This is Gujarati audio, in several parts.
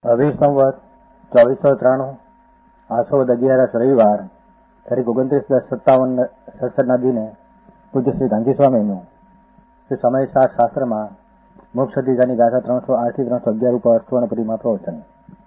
અભી સંવત 2493 આસો 11 રવિવાર તારીખ 29/10/57 સડસઠના દિને પૂજ્ય શ્રી ગાંધી સ્વામીનું શ્રી સમય શાસ્ત્રમાં મોક્ષ અધિકારની ગાથા 308 થી 311 ઉપર સુવર્ણ પરિમાં પ્રવચન.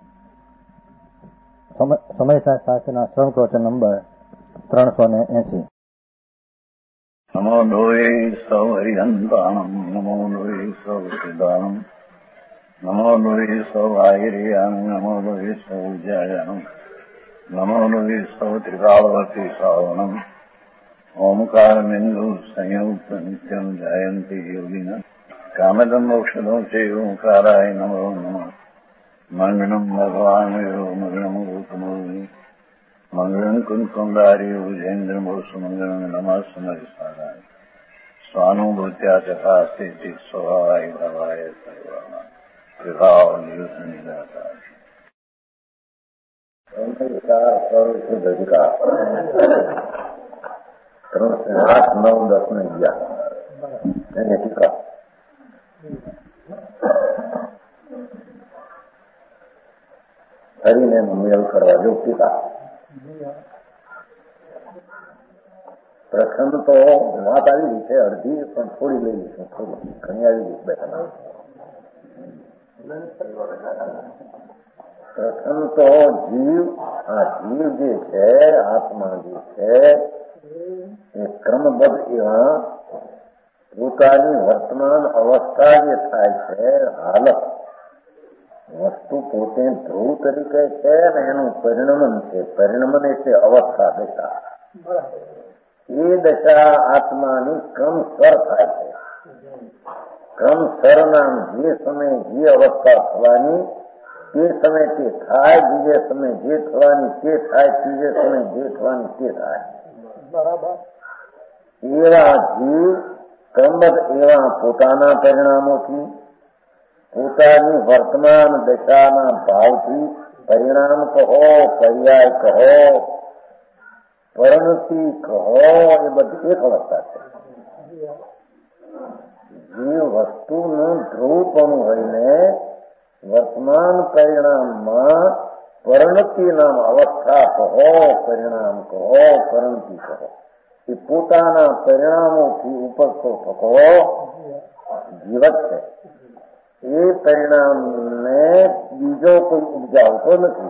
સમય શાસ્ત્રના સ્વર્ણ પ્રવચન નંબર 380. નમો લોહે સૌ હરિહંતાણમ નમો લોહે સૌ સિદ્ધાણમ નમો લોહે સૌ આહિર્યાણમ નમો લોહે સૌ જયાણમ નમો લોહે સૌ ત્રિકાળવતી શ્રાવણમ ઓમકારમિંદુ સંયુક્ત નિત્યમ જાયંતી યોગિના કામદમ મોક્ષદો છે ઓંકારાય નમો નમઃ. મંગળમ ભગવાન મંગળમ ગૌતમોની મંગળમ કુંકુંડારી ઉજેન્દ્રમોષ મંગળમ નમઃ સમરિસારાય સ્વાનુભૂત્યા ચકાસ્તિ સ્વભાવાય ભવાય સર્વાના વિભાવ નિયુત નિરાકાર 8, 9, 10 ને 11 એને ટીકા. હરીને મેળ કરવા જો ટીકા. પ્રથમ તો વાત આવી ગઈ છે અડધી, પણ થોડી લઈ લઈશું, થોડી ઘણી આવી ગઈ બેઠા. પ્રથમ તો જીવ જે છે, આત્મા જે છે એ ક્રમબદ્ધ એવા પોતાની વર્તમાન અવસ્થા જે થાય છે, હાલત વસ્તુ પોતે ધ્રુવ તરીકે છે ને એનું પરિણમન છે. પરિણમન એટલે અવસ્થા, દશા. એ દશા આત્માની ક્રમસર થાય છે. ક્રમસર નામ જે સમયે જે અવસ્થા થવાની તે સમય તે થાય, બીજે સમય જે થવાની તે થાય, ત્રીજે સમય જે થવાની તે થાય. બરાબર. એવા જીવ ક્રમબદ્ધ એવા પોતાના પરિણામોથી, પોતાની વર્તમાન દશાના ભાવથી, પરિણામ કહો, પર્યાય કહો, પરિણતિ કહો, એ બધી એક અવસ્થા છે. જે વસ્તુનું ધ્રુવપણું હોઈને વર્તમાન પરિણામમાં પરિણતિ નામ અવસ્થા કહો, પરિણામ કહો, પરિણતિ કહો, એ પોતાના પરિણામોથી ઉપજતો થતો જીવત છે. એ પરિણામને બીજો કોઈ ઉપજાવતો નથી.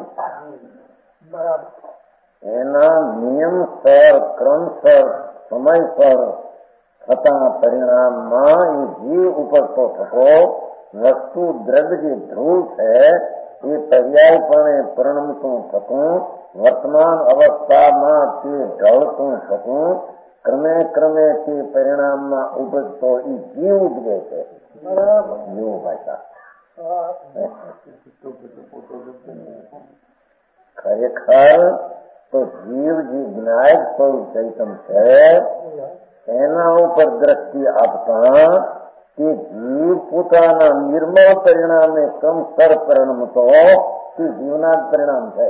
એના નિયમસર, ક્રમસર, સમયસર થતા પરિણામમાં એ જીવ ઉપજતો થતો વસ્તુ દ્રવ્ય જે ધ્રુવ છે એ પર્યાયપણે પરિણમતું થતું, વર્તમાન અવસ્થામાં તે ઢળતું થતું, ક્રમે ક્રમે તે પરિણામમાં ઉપજતો એ જીવ ઉપજે છે. જીવ ભાષા ખરેખર તો જીવ જે જ્ઞાયક સ્વરૂપ ચૈતન છે એના ઉપર દ્રષ્ટિ આપતા તે જીવ પોતાના નિર્મળ પરિણામે ક્રમસર પરિણમતો તે જીવના જ પરિણામ છે.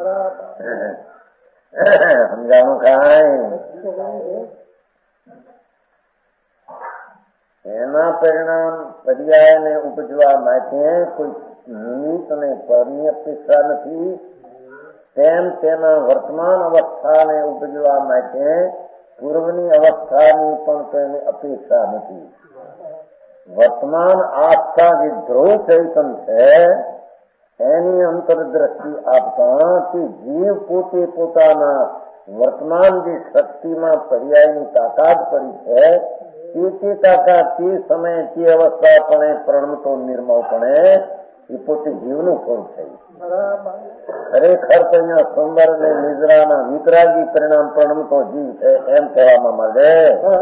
સમજાણું કાંઈ? એના પરિણામ પર્યાયને ઉપજવા માટે કોઈ નિમિત્ત અને પરની અપેક્ષા નથી, તેમ તેના વર્તમાન અવસ્થાને ઉપજવા માટે પૂર્વની અવસ્થાની પણ તેની અપેક્ષા નથી. વર્તમાન આસ્થા જે ધ્રુવ ચૈતન છે એની અંતરદ્રષ્ટિ આપતા તે જીવ પોતે પોતાના વર્તમાન જે શક્તિમાં પર્યાયની તાકાત પડી છે તે તાકાત તે સમયે તે અવસ્થાપણે પ્રણમતો નિર્મળપણે એ પોતે જીવનું સ્વરૂપ છે. ખરેખર તો અહીંયા સુંદર અને નિદ્રાના વિતરાગી પરિણામ પ્રણમતો જીવ છે એમ કહેવામાં મળે.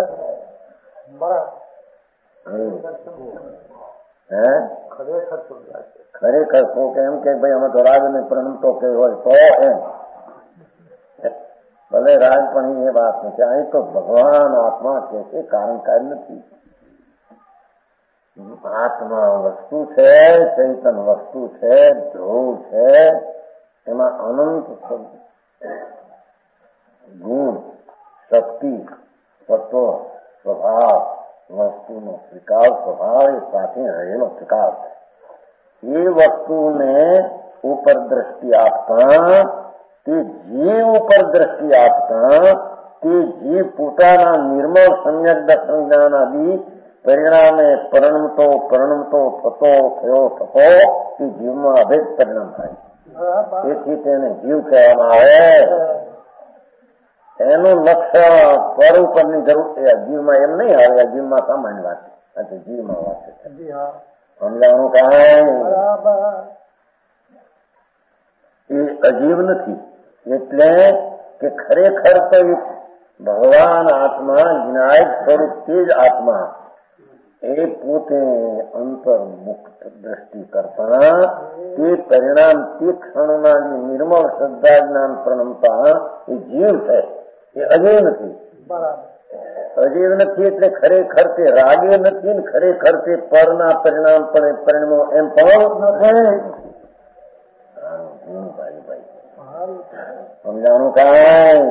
ખરેખર તો એમ કે ભાઈ અમે તો રાજને પ્રણમતો કે હોય તો એમ ભલે રાજ, પણ એ વાત નથી. અહીં તો ભગવાન આત્મા કે છે, કારણ કાર્ય નથી. આત્મા વસ્તુ છે, ચૈતન વસ્તુ છે, ધ્રુવ છે, એમાં અનંત ગુણ, શક્તિ, તત્વ, સ્વભાવ, વસ્તુનો સ્વીકાર, સ્વભાવ એ સાથે રહેલો સ્વીકાર છે. એ વસ્તુને ઉપર દ્રષ્ટિ આપતા, તે જીવ ઉપર દ્રષ્ટિ આપતા, તે જીવ પોતાના નિર્મળ સમ્યક દર્શનજ્ઞાનાદિ પરિણામે પરણમતો થતો થતો તે જીવમાં અભેદ પરિણામ થાય. તેથી તેને જીવ કહેવામાં આવે. એનું લક્ષણ પર ઉપરની જરૂર છે. અજીવમાં એમ નહીં આવે. અજીવમાં સામાન્ય વાત છે, જીવમાં વાત છે. સમજાવવાનું કાંઈ એ અજીવ નથી. એટલે કે ખરેખર તો ભગવાન આત્મા વિનાયક સ્વરૂપ તે જ આત્મા એ પોતે અંતર્મુક્ત દ્રષ્ટિ કરતા તે પરિણામ તે ક્ષણના નિર્મળ શ્રદ્ધા જ્ઞાન પ્રણમતા એ જીવ છે. એ અજીવ નથી. અજીવ નથી એટલે ખરેખર તે રાગે નથી ને ખરેખર તે પરના પરિણામ પણ પરિણમો એમ પણ નથી. સમજાણું કાંઈ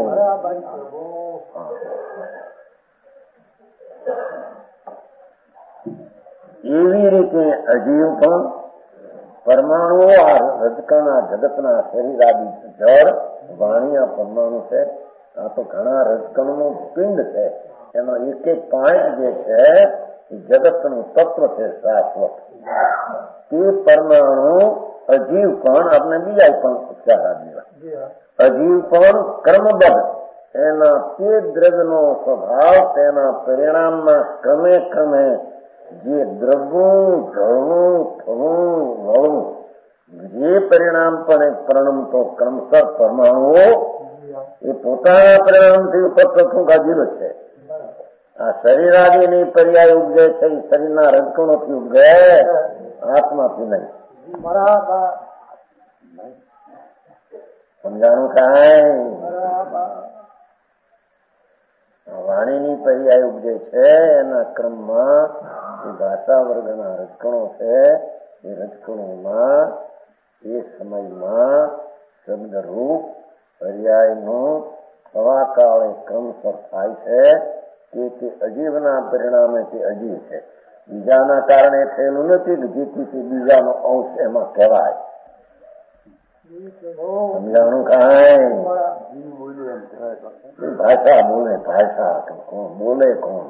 એવી રીતે અજીવ પણ પરમાણુઓ આ રજકણના જગતના શરીર આદિ જળ વાણિયા પરમાણુ છે. આ તો ઘણા રજકણનું પિંડ છે. એનો એક એક પોઈન્ટ જે છે એ જગતનું તત્વ છે શાશ્વત. તે પરમાણુ અજીવ પણ આપણે બીજા પણ ઉપચાર આપ્યા. અજીવ પણ કર્મબદ્ધ એના તે દ્રવ્યનો સ્વભાવ તેના પરિણામમાં ક્રમે ક્રમે જે દ્રવવું ઢળવું થવું વળવું જે પરિણામ પણ પ્રણમતો ક્રમશર પરમાણુઓ એ પોતાના પરિણામથી ઉપર થતું ગાજીવ છે. આ શરીર આદિની પર્યાય ઉપજે છે એ શરીરના રજકણોથી ઉપજે, આત્માથી નહીં. સમજાણું કાંઈ વાણીની પર્યાય ઉપજે છે એના ક્રમમાં એ ભાષા વર્ગના રજકણો છે. એ રજકણોમાં એ સમયમાં શબ્દરૂપ પર્યાયનું થવા કાળે ક્રમશર થાય છે. તે અજીવના પરિણામે તે અજીવ છે. બીજાના કારણે થયેલું નથી કે જેથી તે બીજાનો અંશ એમાં કહેવાય. સમજાણું કાંઈ ભાષા બોલે ભાષા તો કોણ બોલે કોણ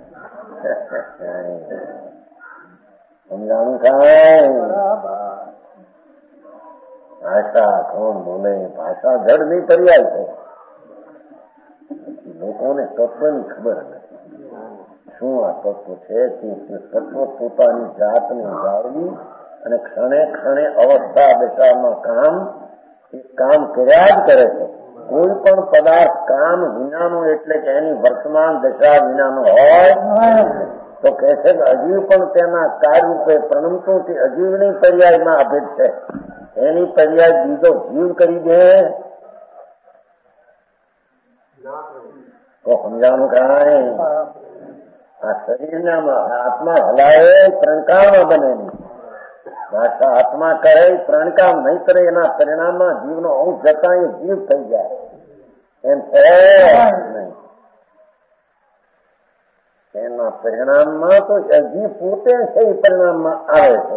સમજાણું કાંઈ ભાષા કોણ બોલે ભાષા જડની પર્યાય છે. લોકોને તત્વની ખબર નથી શું આ તત્વ છે. તે તત્વ પોતાની જાતને જાળવી અને ક્ષણે ક્ષણે અવસ્થા દશામાં કામ કર્યા જ કરે છે. કોઈ પણ પદાર્થ કામ વિનાનું એટલે કે એની વર્તમાન દશા વિનાનું હોય તો કહે છે કે અજીવ પણ તેના કાર્યરૂપે પ્રણમતું તે અજીવની પર્યાયમાં અભેદ છે. એની પર્યાય બીજો જીવ કરી દે તો સમજાણું કાંઈ આ શરીરના આત્મા હલાવે ત્રણકાળમાં બનેલી ભાષા આત્મા કરે ત્રણકામ નહીં કરે એના પરિણામમાં જીવનો અંશ જતા એ જીવ થઈ જાય એમ છે નહીં. એના પરિણામમાં તો જીવ પોતે છે એ પરિણામમાં આવે છે.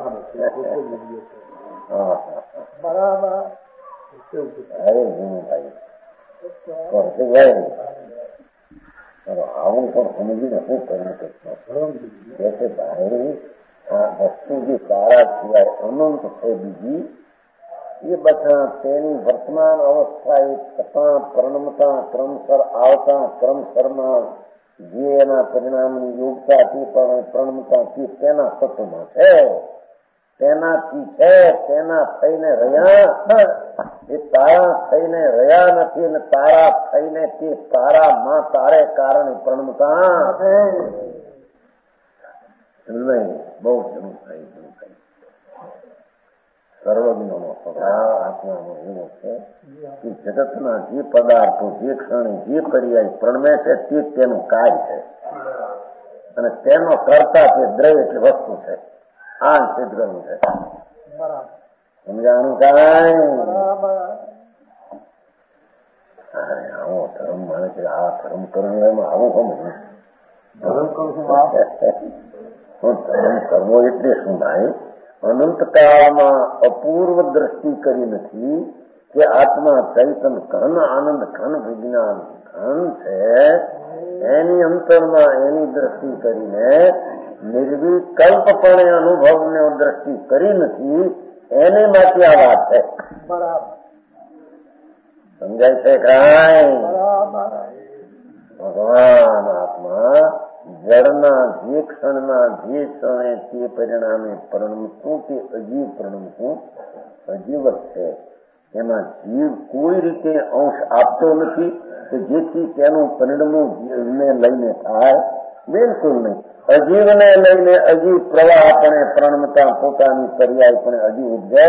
બરાબર. અરે ભાઈ આવું પણ સમજીને શું કરી શકશો. ભાઈ આ વસ્તુ જે તારા સિવાય અનંત છે બીજી એ બધા તેની વર્તમાન અવસ્થા એ થતા પ્રણમતા ક્રમસર આવતા ક્રમસરમાં જે એના પરિણામની યોગતાથી પણ પ્રણમતાથી તેના તત્વમાં છે. તેનાથી છે તેના થઈને રહ્યા એ તારા થઈને રહ્યા નથી અને તારા થઈને તે તારામાં તારે કારણે પ્રણમતા નહીં. બહુ જરૂર થઈ સર્વજ્ઞનો સ્વભાવ આત્માનો એવો છે કે જગતના જે પદાર્થો જે ક્ષણે જે પર્યાય પ્રણમે છે તે તેનું કાર્ય છે અને તેનો કરતા તે દ્રવ્ય એટલે વસ્તુ છે. આ સિદ્ધગણું છે. સમજાણું કાંઈ અરે આવો ધર્મ માને છે આ ધર્મ કરવું એમાં આવું સમજ ધર્મ કરવો એટલે શું ભાઈ અનંતકાળમાં અપૂર્વ દ્રષ્ટિ કરી નથી કે આત્મા ચૈતન ઘન આનંદ ઘન વિજ્ઞાન ઘન છે, એની અંતરમાં એની દ્રષ્ટિ કરીને નિર્વિકલ્પપણે અનુભવને દ્રષ્ટિ કરી નથી, એને માટે આ વાત છે. સમજાય છે કાંઈ? ભગવાન આત્મા જળના જે ક્ષણના જે ક્ષણે તે પરિણામે પરણમતું કે અજીવ પરણમતું અજીવ જ છે. એમાં જીવ કોઈ રીતે અંશ આપતો નથી કે જેથી તેનું પરિણામું જીવને લઈને થાય, બિલકુલ નહીં. અજીવને લઈને અજીવ પ્રવાહ આપણે પ્રણમતા પોતાની પર્યાય પણ અજીવ ઉપજે.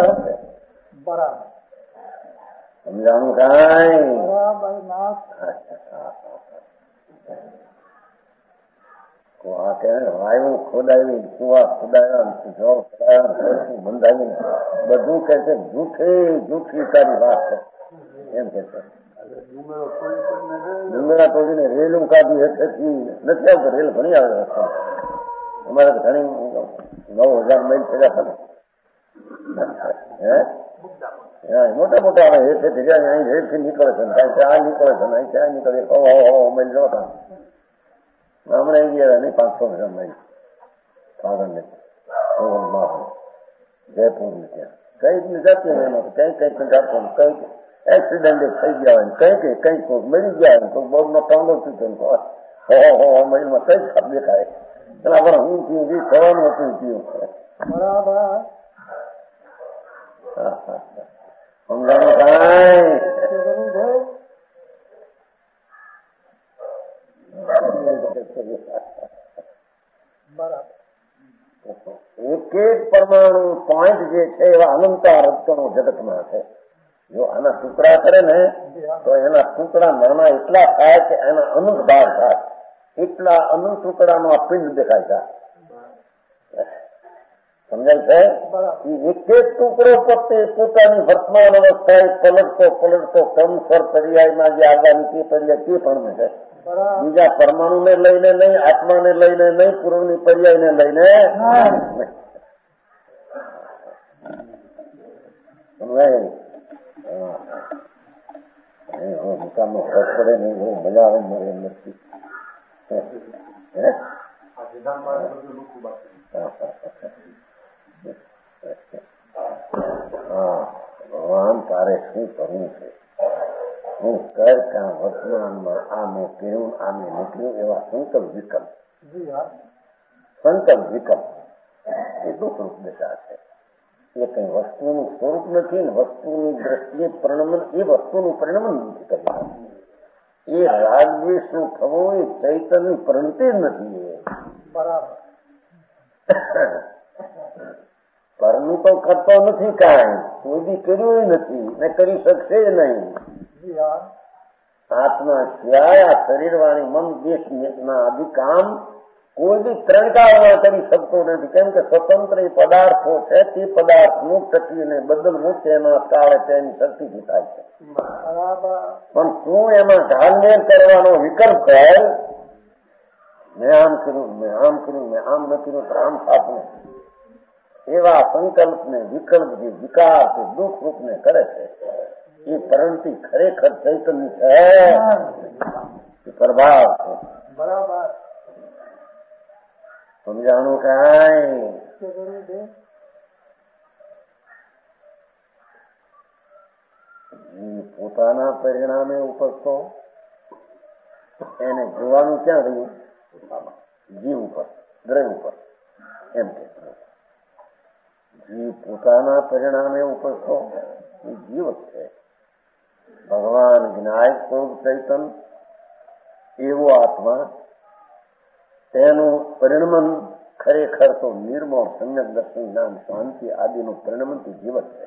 સમજાણું કાંઈ? વાયુ ખોદાવી, કુવા ખોદાયા, જો ખોદાયા, બંધાવીને બધું કે છે જૂઠી તારી વાત છે એમ કે છે. ડુંગરા તોડીને રેલું કાઢી હેઠેથી નથી આવતો. રેલ ઘણી આવે રસ્તા, અમારે ઘણી 9,000 માઇલ થયા હતા. મોટા મોટા આવે હેઠેથી જાય, અહીં રેલથી નીકળે છે, કઈ આ નીકળે છે, અહીં ત્યાં નીકળે, માઇલ જવા હમણાં ગયા નહીં 500 માઇલ ફાગણ ને જયપુર ને ત્યાં કઈક જતી એમાં કઈ જાતો, કઈક એક્સિડન્ટ થઈ ગયા હોય, કઈક મરી ગયા હોય, કોઈ બહુ નો ટોંગો તૂટ્યો મહિલમાં કઈ ખાપ દેખાય. પેલા પણ હું પીવું જે થવાનું હતું પીવું. બરાબર. સમજાણું કાંઈ? એક એક પરમાણુ પોઈન્ટ જે છે એવા અનંતા રજકણો જગતમાં છે. જો આના ટુકડા કરે ને તો એના ટુકડા નાના એટલા થાય કે એના અનંત ભાગ થાય. એટલા અનંત ટુકડાનો આ પિંડ દેખાય છે. સમજાય છે? એક એક ટુકડો પોતે પોતાની વર્તમાન અવસ્થાએ પલટતો ક્રમસર પર્યાયમાં જે આવવાની તે પર્યાય તે પણ છે. બીજા પરમાણુ ને લઈને નહીં, આત્માને લઈને નહીં, પૂર્વની પર્યાયને લઈને મુકામનો ફરક પડે નહીં, બહુ મજા આવે મળે એમ નથી. ભગવાન તારે શું કરવું છે? હું કર કાં વર્તમાનમાં આ મેં કર્યું, આ મેં નીકળ્યું, એવા સંકલ્પ વિકલ્પ એ દુઃખરૂપ દશા છે. એ કઈ વસ્તુનું સ્વરૂપ નથી ને વસ્તુની દ્રષ્ટિએ પરિણમન, એ વસ્તુનું પરિણમન નથી કરતા. એ રાગદ્વેષનું થવું એ ચૈતન્ય પરિણતિ જ નથી. બરાબર. પરનું તો કરતો નથી, કાંઈ કોઈ બી કર્યું નથી ને કરી શકશે નહીં. આત્મા સિવાય આ શરીર વાણી મન દેશ ના આદિ કામ કોઈ બી ત્રણ કાળમાં કરી શકતો નથી. કેમ કે સ્વતંત્ર પદાર્થો છે, તે પદાર્થનું ટકીને બદલવું તેના કાળે તેની શક્તિથી થાય છે. પણ તું એમાં ઢાલમેલ કરવાનો વિકલ્પ કર, મેં આમ કર્યું, મેં આમ કર્યું, મેં આમ ન કર્યું તો આમ થાપને, એવા સંકલ્પને વિકલ્પ જે વિકાર છે દુઃખ રૂપને કરે છે, એ પરંતુ ખરેખર ચૈતન્ય છે, પ્રભાવ છે. બરાબર. સમજાણું કાંઈ? પોતાના પરિણામે ઉપજતો એને જોવાનું ક્યાં રહ્યું? જીવ ઉપર, દ્રવ્ય ઉપર. એમ કે જીવ પોતાના પરિણામે ઉપજતો એ જીવ જ છે. ભગવાન જ્ઞાય સ્વરૂપ ચૈતન એવો આત્મા, તેનું પરિણમન ખરેખર તો નિર્મળ સમ્યક દર્શન જ્ઞાન શાંતિ આદિનું પરિણમન તો જીવત છે.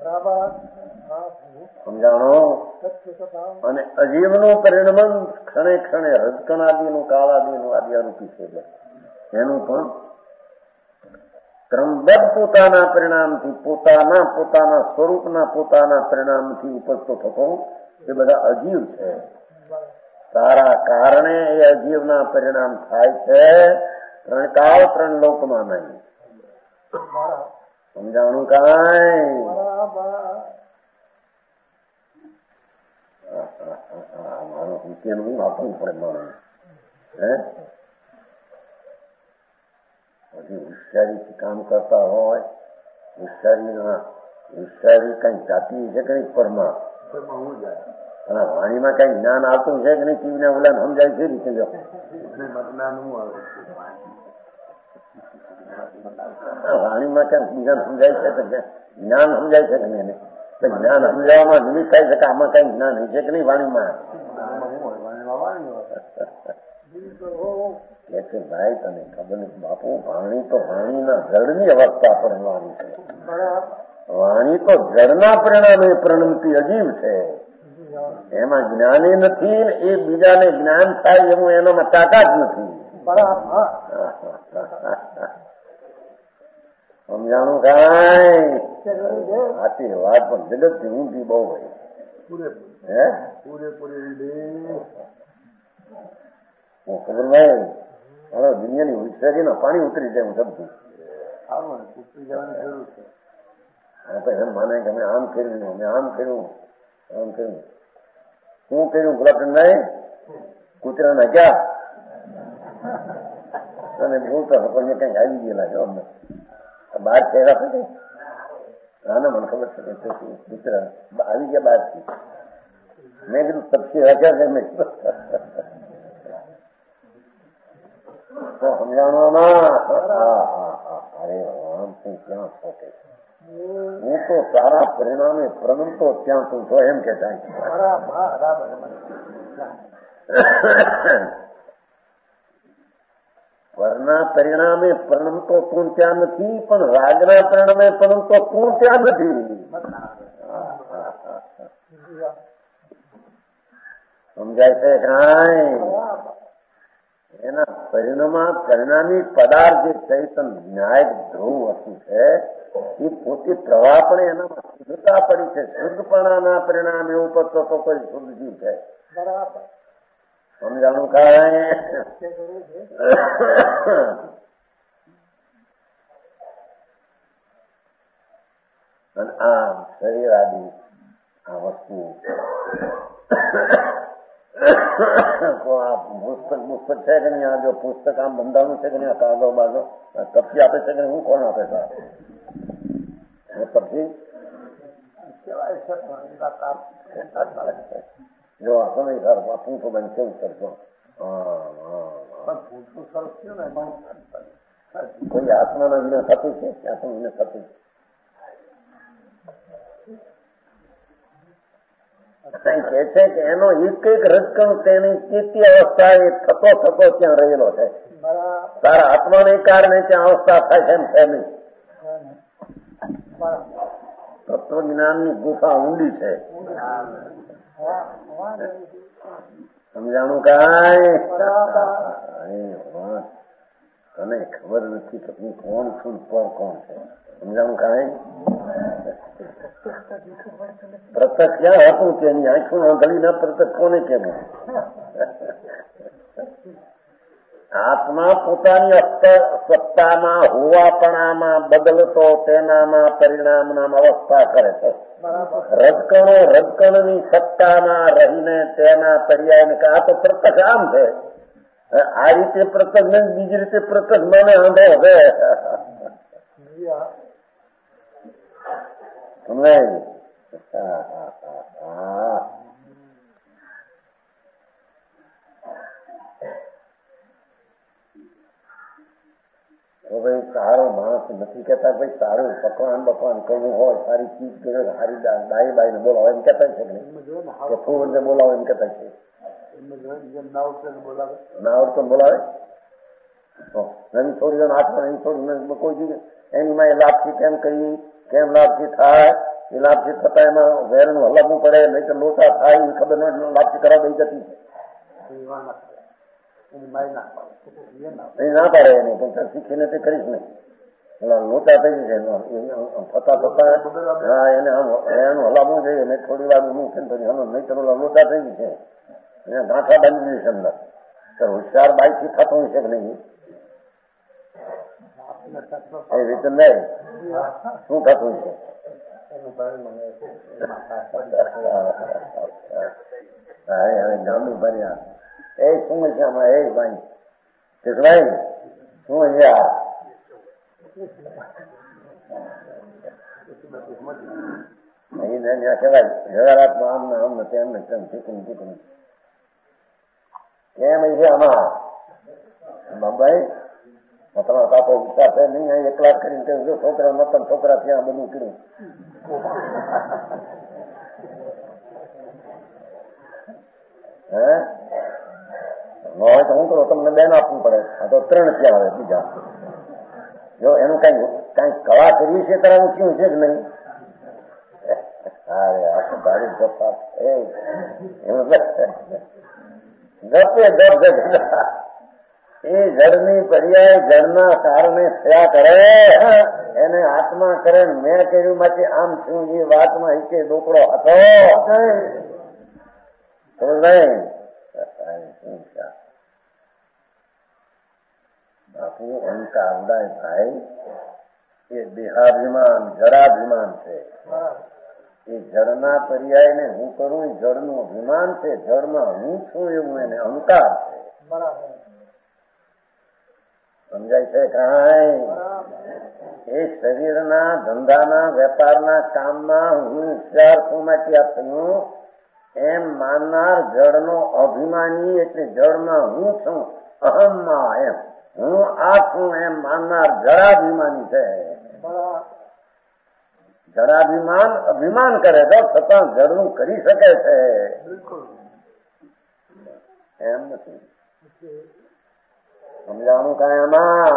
સમજાણો? અને અજીવનું પરિણમન ક્ષણે ક્ષણે રજકણ આદિનું કાળ આદિનું આદ્યારૂપી છે. એનું પણ ક્રમબદ્ધ પોતાના પરિણામથી પોતાના સ્વરૂપના પોતાના પરિણામથી ઉપજતો થતો એ બધા અજીવ છે. તારા કારણે એ અજીવના પરિણામ થાય છે. ત્રણ કાળ ત્રણ લોકમાં નહીં. સમજાણું કાંઈ મારું રૂપિયાનું આપવું પડે મારું હજી હોશિયારીથી કામ કરતા હોય હોશિયારી કઈ જાતિ છે કે નહીં પરમાં વાણીમાં કઈ જ્ઞાન આવતું છે કે નહીં ટીવીને ઓલા સમજાય છે રીતે વાણીમાં ક્યાં બીજાને સમજાય છે કે જ્ઞાન સમજાય છે કે નહીં જ્ઞાન સમજાવવામાં નિમિત્ત થાય છે કે આમાં કઈ જ્ઞાન છે કે નહીં વાણીમાં કે ભાઈ તને ખબર નથી બાપુ વાણી તો વાણીના જળની અવસ્થા પરણવાની છે વાણી તો જળના પરિણામે પ્રણમતી અજીવ છે એમાં જ્ઞાની નથી એ બીજાને જ્ઞાન થાય એવું એનામાં તાકાત નથી સમજાણું કાંઈ સાચી વાત પણ જગત થી ઊંધી બહુ હોય હું ખબર નહીં હવે દુનિયાની હોશિયારી પાણી ઉતરી જાય હું સમજું તો એમ માને કે અમે આમ કર્યું અમે આમ કર્યું આમ કર્યું શું કર્યું ગુલાબચંદ નહીં કૂતરા નાખ્યા અને બોલતા હતો પણ કઈક આવી ગયેલા છો અમને બહાર ચહેરા છે આને મને ખબર છે કે કૂતરા આવી ગયા બહારથી મેં કીધું તપસી રાખ્યા છે મેં તો સમજાણવામાં અરે રામ સિંહ ક્યાં શોખે હું તો સારા પરિણામે પ્રણમતો ત્યાં તું તો એમ કેતા વરના પરિણામે પ્રણમતો તું ત્યાં નથી પણ રાગના પરિણામે પ્રણમતો તું ત્યાં નથી સમજાય છે કાંઈ એના પરિણામી પદાર્થ જે ચૈતન ન્યાય ધ્રુવ વસ્તુ છે એ પોતે પ્રવાહ પણ એનામાં શુદ્ધતા પડી છે શુદ્ધપણાના પરિણામે ઉપર તો કોઈ શુદ્ધ જીવ છે સમજાણું કાંઈ અને આ શરીર આદિ આ વસ્તુ પુસ્તક છે કે નહીં આ જો પુસ્તક આમ બંધાણું છે કે નહીં કાગળ બાગો તપસી આપે છે કે હું કોણ આપે છે તપસી જો આપો નહીં સર પૂછો બેન કેવું કરશો કોઈ આત્માના વિના થતું છે આત્મા વિના થતું કે છે કે એનો એક એક રજકણ તેની ચેતી અવસ્થા એ થતો ત્યાં રહેલો છે તારા આત્માને કારણે ત્યાં અવસ્થા થાય છે એમ છે નહીં તત્વજ્ઞાનની ગુફા ઊંડી છે સમજાણું કાંઈ તને ખબર નથી કે હું કોણ છું પર કોણ છે સમજાણું કાંઈ પ્રત્યક્ષ ક્યાં હતું કે એની આંખું આંધળીના પ્રત્યક્ષ કોને કેમ આત્મા પોતાની સત્તામાં હોવાપણામાં બદલતો તેનામાં પરિણામના અવસ્થા કરે છે રજકણો રજકણની સત્તામાં રહીને તેના પર્યાય આ તો પ્રત્યક્ષ આમ છે આ રીતે પ્રત્યક્ષ ને બીજી રીતે પ્રત્યક્ષ મને આંધો હવે સમજાય તો ભાઈ સારો માણસ નથી કેતા ભાઈ સારું પકવાન બકવાન કરવું હોય સારી ચીજ કર્યો સારી દાઈ બાઈને બોલાવો એમ કેતા છે કે ફૂવરને બોલાવો એમ કેતા છે ના આવડતો બોલાવે એની થોડી જણ હાથમાં એની થોડી કોઈ જગ્યાએ એની માં એ લાભથી કેમ કરી કેમ લાભથી થાય એ લાભથી થતા એમાં વેરનું હલાવવું પડે નહીં તો લોટા થાય એ ખબર ન લાભથી કરાવ દઈ જતી ના પાડે એને પણ શીખીને તે કરીશ નહીં લોટા થઈ જશે થતા થતા એને એનું હલાવવું જોઈએ ને થોડી વાર હું કેમ નહીં તો લોટા થઈ જશે એને ગાંઠા બાંધી જશે અંદર તો હોશિયાર બાઈક થી થતું હશે કે નહીં એ રીતે નહીં શું થતું છે? હવે ગામડું ભર્યા એ શું છે આમાં? એ ભાઈ ભાઈ શું છે આ? કહેવાય હજારાતમાં આમ ને આમ ને તેમ ને તેમ ઠીકું ઠીકું કેમ છે આમાં? બાબાઈ તમારા બાપો વિચાર છે નહીં, અહીં એકલા કરીને જો છોકરા નતા છોકરા ત્યાં બધું કર્યું. હે હોય તો હું કરો તમને બેન આપવું પડે. આ તો 3 ત્યાં આવે બીજા. જો એનું કઈ કળા કરવી છે તારા ઊંચી છે જ નહીં. અરે આ તો ભારી ગપ્પા ગપે એ જળની પર્યાય જળના કારણે થયા કરે એને આત્મા કરે. મેં કર્યું માંથી આમ છું એ વાતમાં ઈકે ડોકડો હતો. બાપુ અહંકાર ઉડાય ભાઈ એ દેહાભિમાન જળાભિમાન છે. એ જળના પર્યાય ને હું કરું એ જળનું અભિમાન છે. જળમાં હું છું એવું એને અહંકાર છે. સમજાય છે? કાંઈ એ શરીરના ધંધાના વેપારના કામમાં હું હોશિયાર છું માટે આપ્યું એમ માનનાર જળનો અભિમાની એટલે જળમાં હું છું અહમમાં એમ હું આ છું એમ માનનાર જળાભિમાની છે. જળાભિમાન અભિમાન કરે તો છતાં જળનું કરી શકે છે એમ નથી. સમજાવવાનું કાંઈ આમાં?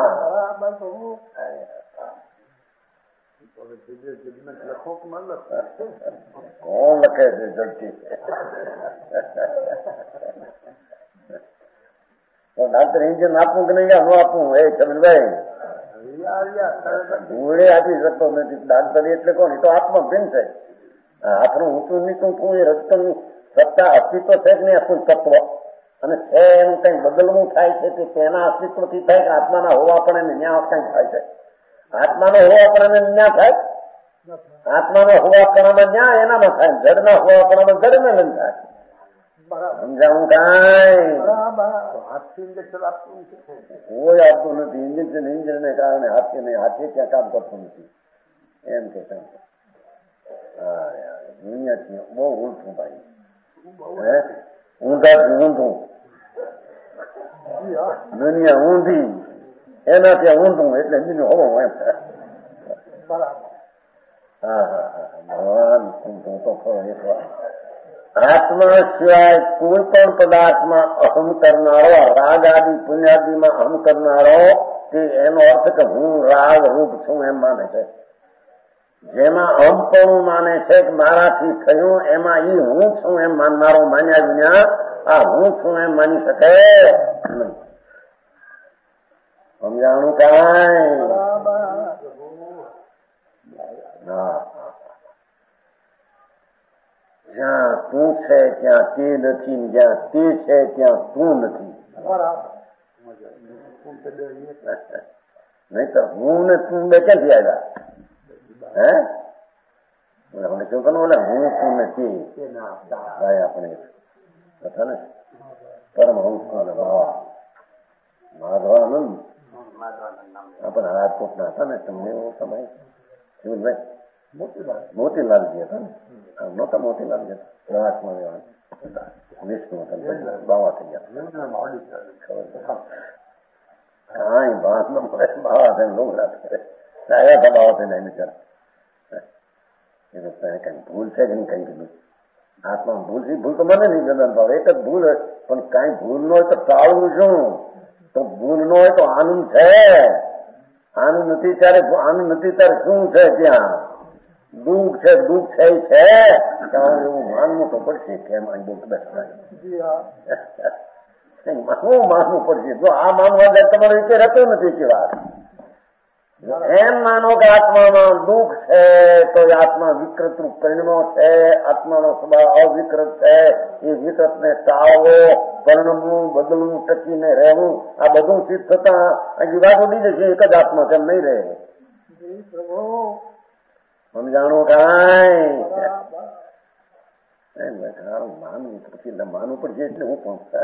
કોણ લખે છે ઝડપી? ડાક્ટર ઇન્જિન આપવું કે નહીં હું આપું? એ કબીરભાઈ હું આપી શકતો નથી. ડાક્ટર એટલે કોણ? એ તો આત્મા ભિન્ન છે. હાથનું ઊંચું નીચું થવું એ રક્તની સત્તા અસ્તિત્વ છે કે નહીં આખું તત્વ અને છે એનું કઈ બદલવું થાય છે કે તેના અસ્તિત્વથી થાય કે આત્માના હોવા પણ એને ન્યા કઈ થાય છે? આત્માનો હોવા પણ એને ન્યા થાય? આત્માનો હોવા પણ ન્યા એનામાં થાય. જડના હોવા પણ જડને લઈને થાય. સમજાવું કાંઈ? કોઈ આપતું નથી. ઇન્જિન ને કારણે હાથે ક્યાં કામ કરતું નથી એમ કે દુનિયા બહુ ઊંધું ભાઈ. ઊંધાથી ઊંધું દુનિયા ઊંધી એના ત્યાં ઊંધું એટલે બીજું હોવો એમ. ભગવાન ઊંધું તો ખરો. એક વાર આત્મા સિવાય કોઈ પણ પદાર્થમાં અહમ કરનારો રાગ આદિ પુણ્યાદિમાં અહમ કરનારો કે એનો અર્થ કે હું રાગ રૂપ છું એમ માને છે. જેમાં અહમપણું માને છે કે મારાથી થયું એમાં ઈ હું છું એમ માનનારો માન્યા વિના આ હું છું એમ માની શકે નહીં. સમજાણું કાંઈ? જ્યાં તું છે ત્યાં તે નથી, જ્યાં તે છે ત્યાં તું નથી. નહી તો હું ને તું બે ક્યાંથી આવ્યા? હે આપણે શું કરું? ઓલા હું તું નથી ભાઈ આપણે હતા ને પરમહંસ બાવા માધવાનંદ આપણા રાજકોટના હતા ને. તમને એવો સમય શિવભાઈ મોતીલાલજી હતા ને? નહોતા મોતીલાલજી પ્રવાસમાં રહેવાના વિષ્ણુ હતા બાવા થઈ ગયા. કાંઈ ભાત ન પડે બાવા થઈને લોગરાત કરે આવ્યા હતા બાવા થઈને એમ વિચાર કઈ ભૂલ છે કે નહીં કઈ કીધું આત્મા ભૂલ છે. ભૂલ તો મને નહીં જનન ભાવ એક જ ભૂલ હોય પણ કઈ ભૂલ ન હોય તો ટાળવું શું? તો ભૂલ ન હોય તો આનંદ છે. આનંદ નથી ત્યારે આનંદ નથી ત્યારે શું છે? ત્યાં દુઃખ છે. દુઃખ છે એ છે એવું માનવું તો પડશે. કેમ દુઃખ બેસતા શું માનવું પડશે? જો આ માનવા જાય તમારો વિચાર રહેતો નથી કે વાત એમ માનો કે આત્મામાં દુઃખ છે તો આત્મા વિકૃત રૂપ પરિણમો છે. આત્માનો સ્વભાવ અવિકૃત છે. એ વિકૃત ને ટાળવો, પરિણમવું, બદલવું, ટકીને રહેવું આ બધું સિદ્ધ થતા હજી વાત ઉડી જશે. એક જ આત્મા કેમ નહીં રહે? સમજાણું કાંઈ માનવું પછી માનવું પડશે એટલે હું પહોંચતા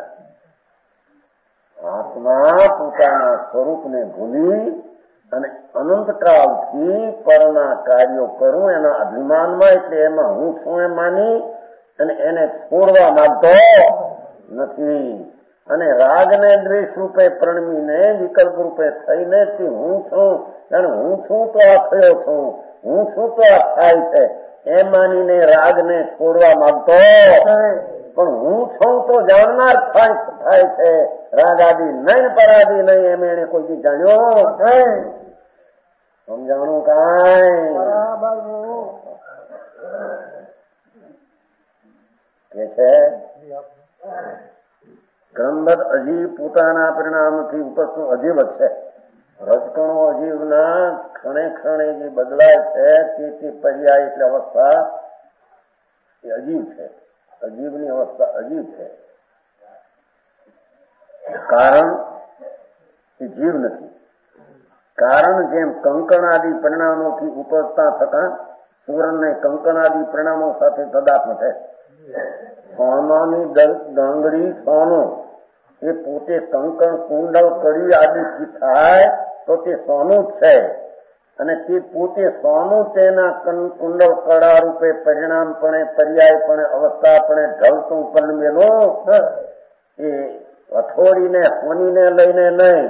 આત્મા પોતાના સ્વરૂપને ભૂલી અને અનંતકાળથી પરના કાર્યો કરું એના અભિમાનમાં, એટલે એમાં હું છું એમ માની અને એને છોડવા માંગતો નથી. અને રાગને દ્વેષ રૂપે પ્રણમીને વિકલ્પ રૂપે થઈને હું છું અને હું છું તો આ થયો છું, હું છું તો આ થાય છે એમ માનીને રાગને છોડવા માંગતો, પણ હું છું તો જાણનાર થાય છે. રાગ આદિ નહીં પરાદી નહીં એમ એને કોઈ બી જાણ્યો સમજાણું કાંઈ કે છે ક્રમબદ્ધ અજીવ પોતાના પરિણામથી ઉપસ્થિત અજીવ જ છે. રજકણો અજીવના ક્ષણે ક્ષણે જે બદલાય છે તે પર્યાય એટલે અવસ્થા એ અજીવ છે. અજીવની અવસ્થા અજીવ છે. કારણ એ જીવ નથી. કારણ જેમ કંકણાદિ પરિણામોથી ઉપજતા થતા સુવર્ણને કંકણાદિ પરિણામો સાથે તદાત્મ છે. સોનાની ગાંગડી સોનું એ પોતે કંકણ કુંડળ કડી આદિથી થાય તો તે સોનું જ છે, અને તે પોતે સોનું તેના કુંડળ કડા રૂપે પરિણામપણે પર્યાયપણે અવસ્થાપણે ઢળતું પરિણમેલું એ હથોડીને હોનીને લઈને નહીં,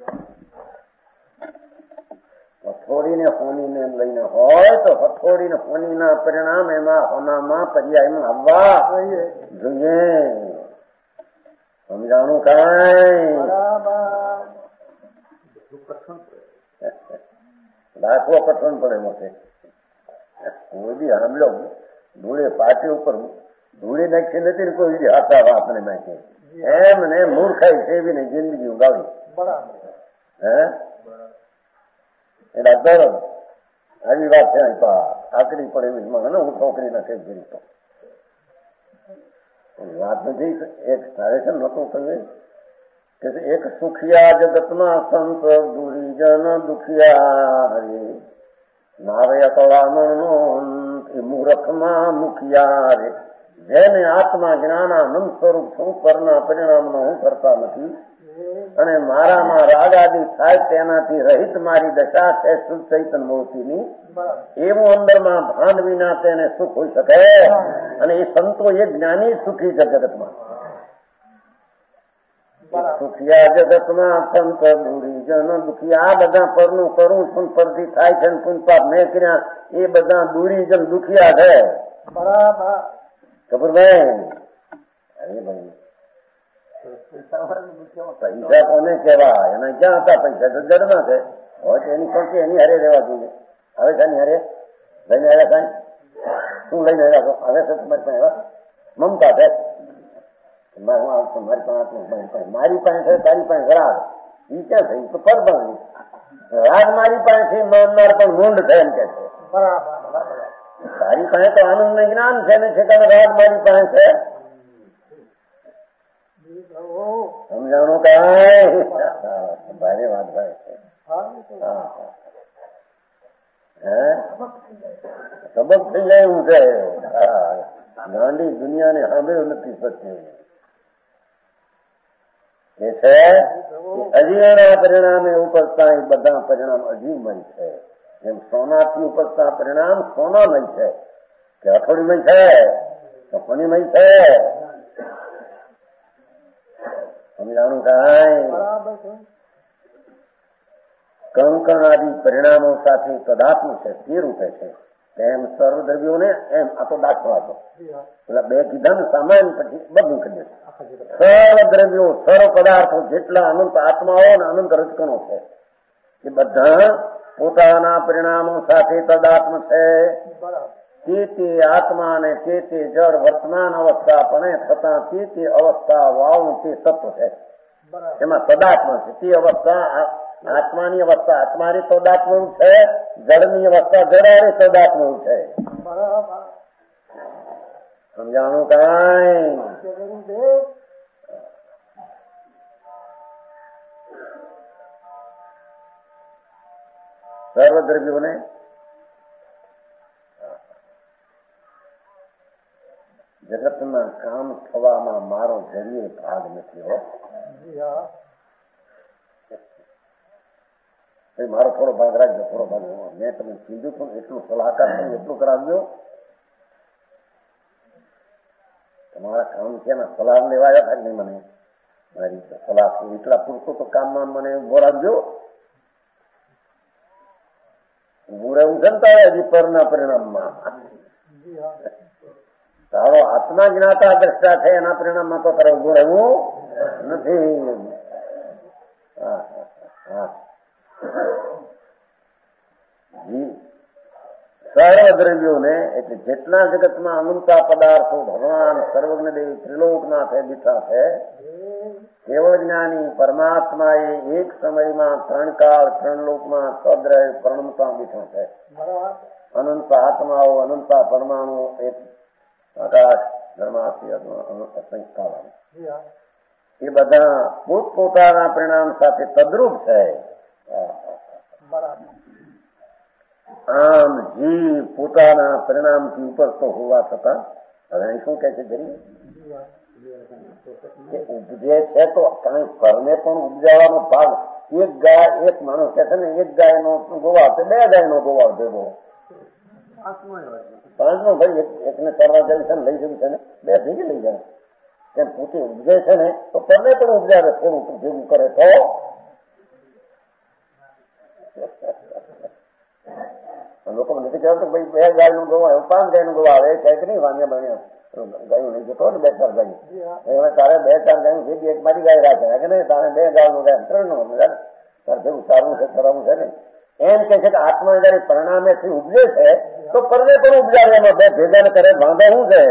હથોડીને હોનીને લઈને હોય તો હથોડીને હોનીના પરિણામ એમાં હોનામાં પર્યાયમાં આવવા જોઈએ. સમજાણું કાંઈ રાખવો કઠણ પડે મોટે. કોઈ બી હામલો ધૂળે પાટી ઉપર ધૂળી નાખી નથી ને કોઈ બી હાથા વાપને નાખી એમ ને મૂર્ખાઈ સેવીને જિંદગી ઉગાવી. હે એના તરફ આવી વાત છે આકરી પડે એવી મને હું છોકરી નથી કરી તો વાત નથી. એક તારે છે નતું કહ્યું કે એક સુખિયા જગતમાં સંત દુરીજન દુખિયા રે નારે અકળામણનો મૂર્ખમાં મુખિયા રે. જેને આત્મા જ્ઞાનાનંદ સ્વરૂપ છું પરના પરિણામનો હું કરતા નથી અને મારામાં રાગાદી થાય તેનાથી રહિત મારી દશા છે શુદ્ધ ચૈતન મૂર્તિની, એવું અંદરમાં ભાન વિના તેને સુખ હોઈ શકે. અને એ સંતો એ જ્ઞાની સુખી છે જગતમાં. સુખિયા જગતમાં સંત દુરીજન દુખિયા. આ બધા પરનું કરું છું પરથી થાય છે પુનપાપ મેં કર્યા એ બધા દુરીજન દુખિયા છે. બરાબર ખબર ભાઈ? અરે ભાઈ પૈસા કોને કેવા? એના ક્યાં હતા પૈસા? તો જડના છે. હોય એની પણ એની હારે રહેવા જોઈએ. હવે શાની હારે લઈને આવ્યા? કાંઈ શું લઈને આવ્યા છો? હવે છે તમારી પાસે એવા મમતા છે મારી પાસે છે તારી પાસે રાગ. એ ક્યાં થઈ? તો પરબંધ રાગ મારી પાસે છે માનનાર પણ મૂંડ છે એમ કે છે. તારી પાસે તો આનંદ ને જ્ઞાન છે ને છે રાગ મારી પાસે છે. સમજાણું કાંઈ ભારે વાત ભાઈ છે. સબક થઈ જાય એવું છે. ગાંડી દુનિયાને સાંભળ્યું નથી સત્ય એ છે. અજીવના પરિણામે ઉપજતા એ બધા પરિણામ અજીવમય છે. જેમ સોનાથી ઉપજતા પરિણામ સોનામય છે કે હથોડીમય છે કે ફણીમય છે. સમજાણું કાંઈ? કંકણ આદિ પરિણામો સાથે તદાત્મ છે તે રૂપે છે. તેમ સર્વદ્રવ્યોને એમ આ તો દાખલો હતો પેલા બે કીધા ને સામાન્ય પછી બધું કરીએ. સર્વદ્રવ્યો સર્વ પદાર્થો જેટલા અનંત આત્માઓ અને અનંત રજકણો છે એ બધા પોતાના પરિણામો સાથે તદાત્મ છે. તે આત્મા અને તે જળ વર્તમાન અવસ્થા પણ થતા તે અવસ્થા વાળું તે તત્વ છે. એમાં તદાત્મ છે. તે અવસ્થા આત્માની અવસ્થા આત્માની તદાત્મ છે, જળની અવસ્થા જળારી તદાત્મ છે. સમજાણું કાંઈ? સર્વદ્રવ્યોને જગતના કામ થવામાં મારો જરીએ ભાગ નથી હો. મારો થોડો ભાગ રાખજો, થોડો ભાગ. મેં તમે કીધું છું એટલું સલાહકાર એટલું કરાવજો. તમારા કામ છે સલાહ લેવાયા થાય નહીં મને મારી સલાહ એટલા પૂરતું તો કામમાં મને ઉભો રાખજો. ઉભું રહેવું છે ને તારે હજી પરના પરિણામમાં. તારો આત્મા જ્ઞાતા દ્રષ્ટા છે એના પરિણામમાં તો તારે ઉભું રહેવું નથી. સર્વદ્રવ્યોને એટલે જેટલા જગતમાં અનંતા પદાર્થો ભગવાન સર્વજ્ઞ દેવ ત્રિલોકનાથ બેઠા છે કેવળ જ્ઞાની પરમાત્માએ એક સમયમાં 3 કાળ 3 લોકમાં સદ્રય પરણમતા બેઠા છે. અનંત આત્માઓ, અનંત પરમાણુ, એક આકાશ ધર્માથી અસંખ્ય એ બધા પોતપોતાના પરિણામ સાથે તદ્રુપ છે. આમ જીવ પોતાના પરિણામથી ઉપર તો હોવા છતાં હવે શું કે છે જરી કે ઉપજે છે તો ઘરને પણ ઉપજાવવાનો ભાગ. એક ગાય, એક માણસ કે છે ને એક ગાય નો ગોવાળ છે, 2 ગાય નો ગોવાળ ભેગો. પાંચમો ભાઈ એકને કરવા જાય છે ને લઈ જવું છે ને 2 ભેગી લઈ જાય. એમ પોતે ઉપજે છે ને તો પરને પણ ઉપજાવે, થોડું ભેગું કરે તો. લોકો નથી કહેવાતું ભાઈ 2 ગાય નું ગોવાળ, 5 ગાય નું ગોવાળ આવે કઈક નહીં. વાંગ્યા બન્યા ગાયું નહીં જતો ને 2-4 ગાયું. તારે 2-4 ગાયું ભેગી એક મારી ગાય રાખે કે નહીં, તારે 2 ગાય નું ગાય 3 નું તારે ભેગું સારું છે, કરાવવું છે ને. એમ કે છે કે આત્મા જયારે પરિણામેથી ઉપજે છે તો પરને પણ ઉપજાવે. એમાં 2 ભેગા કરે વાંધો શું છે?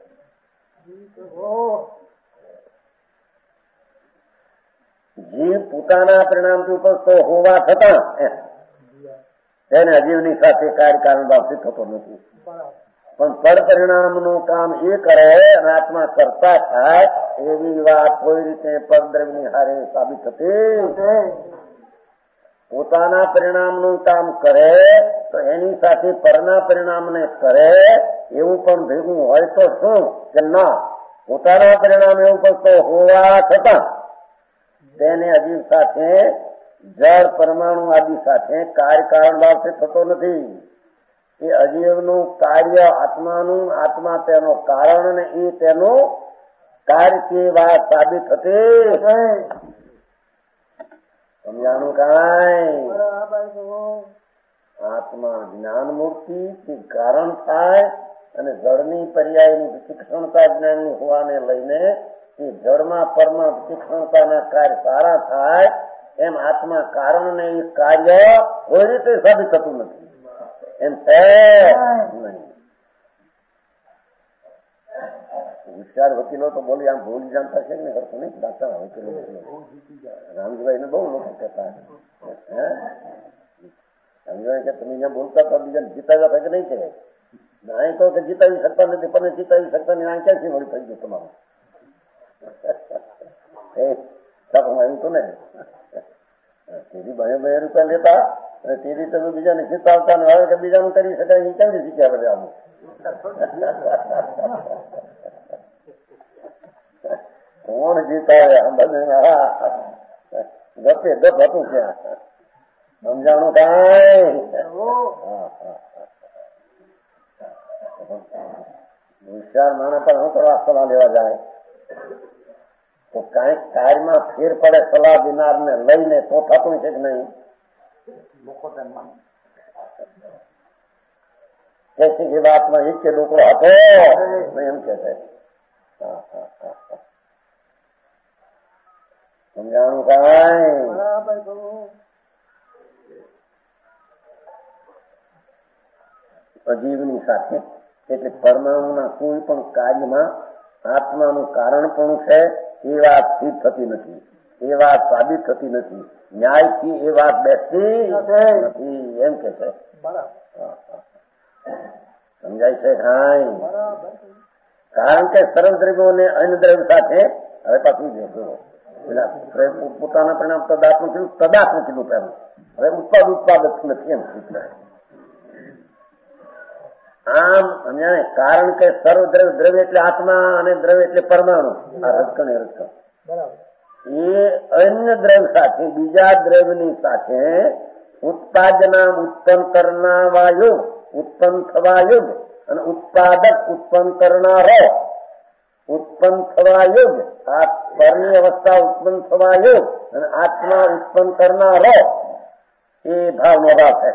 જીવ પોતાના પરિણામથી ઉપજતો હોવા છતાં તેને અજીવની સાથે કાર્યકારણ ભાવથી થતો નથી. પણ પર પરિણામનું કામ એ કરે અને આત્મા કરતા થાય એવી વાત કોઈ રીતે પરદ્રવ્યની હારે સાબિત થતી. પોતાના પરિણામનું કામ કરે તો એની સાથે પરના પરિણામને કરે એવું પણ ભેગું હોય તો શું કે ના, પોતાના પરિણામ એવું કરતો હોવા છતાં તેને અજીવ સાથે જળ પરમાણુ આદિ સાથે કાર્યકારણ ભાવથી થતો નથી. એ અજીવનું કાર્ય આત્માનું, આત્મા તેનો કારણ અને એ તેનું કાર્ય કે વાત સાબિત થતી. સમજાણું કાંઈ? આત્મા જ્ઞાન મૂર્તિ તે કારણ થાય અને જળની પર્યાયની વિચિક્ષણતા જ્ઞાનની હોવાને લઈને એ જળમાં પરમાં વિચિક્ષણતાના કાર્ય સારા થાય એમ આત્મા કારણ ને એ કાર્ય કોઈ રીતે સાબિત થતું નથી. એમ છે નહીં. હોશિયાર વકીલો તો બોલી આમ ભૂલ જાણતા છે ને હરતું નહીં. દાખલા વકીલો રામજીભાઈ ને બહુ લોકો કહેતા રામજીભાઈ કે તમે અહીંયા બોલતા તો બીજા જીતાવ્યા થાય કે નહીં કે અહીં કહો કે જીતાવી શકતા નથી, પણ જીતાવી શકતા નહીં. અહીં ક્યાંથી વળી થઈ ગયું તમારું? એવું તો ને તેરી 2 રૂપિયા લેતા અને તે રીતે બીજાને જીતાવતા ને હવે કે બીજાનું કરી શકાય એ ક્યાંથી શીખ્યા પડે? આવું કોણ જીતાવે? ગપે ગપ હતું ક્યાં? સમજાણું કાંઈ? હોશિયાર માણસ પણ શું કરવા સલાહ લેવા જાય તો કઈક કાર્યમાં ફેર પડે સલાહ દેનાર ને લઈને તો થતું છે કે નહીં? કે વાતમાં એક કે ડોકડો હતો એમ કે છે. સમજાણું કાંઈ? અજીવની સાથે એટલે પરમાણુના કોઈ પણ કાર્યમાં આત્માનું કારણ પણ છે એ વાત સિદ્ધ થતી નથી, એ વાત સાબિત થતી નથી. ન્યાયથી એ વાત બેસતી નથી એમ કે છે. સમજાય છે કાંઈ? કારણ કે સર્વદ્રવ્યો અને અન્નદ્રવ્ય સાથે હવે પાછું જોશો પેલા પોતાના પરિણામ તદાત્મ કીધું, તદાત્મ કીધું પહેલું. હવે ઉત્પાદક નથી એમ સૂત્ર. આમ સમજાય. કારણ કે સર્વદ્રવ્ય, દ્રવ્ય એટલે આત્મા અને દ્રવ્ય એટલે પરમાણુ. આ રજકણ એ રજકણ એ અન્ય દ્રવ્ય સાથે બીજા દ્રવ્યની સાથે ઉત્પાદના ઉત્પન્ન કરનારા યુગ, ઉત્પન્ન થવા યુગ અને ઉત્પાદક ઉત્પન્ન કરનારો ઉત્પન્ન થવા યુગ, આ પરની અવસ્થા ઉત્પન્ન થવા યુગ અને આત્મા ઉત્પન્ન કરનારો એ ભાવનો ભાવ છે.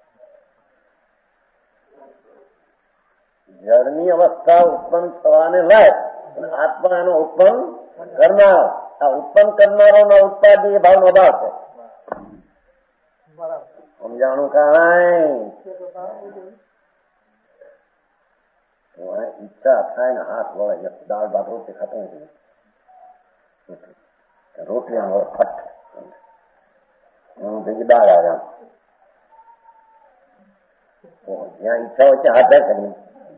જળની અવસ્થા ઉત્પન્ન થવાને લાયક અને આત્મા એનો ઉત્પન્ન કરનાર. આ ઉત્પન્ન કરનારો નો ઉત્પાદી એ ભાવનો ભાવ છે. સમજાણું કાંઈ? ઈચ્છા થાય ને હાથ વળે, દાળ ભાત રોટલી ખાતો નથી, રોટલી વળે ફટ ભેગી દાળ આવ્યા. જ્યાં ઈચ્છા હોય ત્યાં હાથ કરી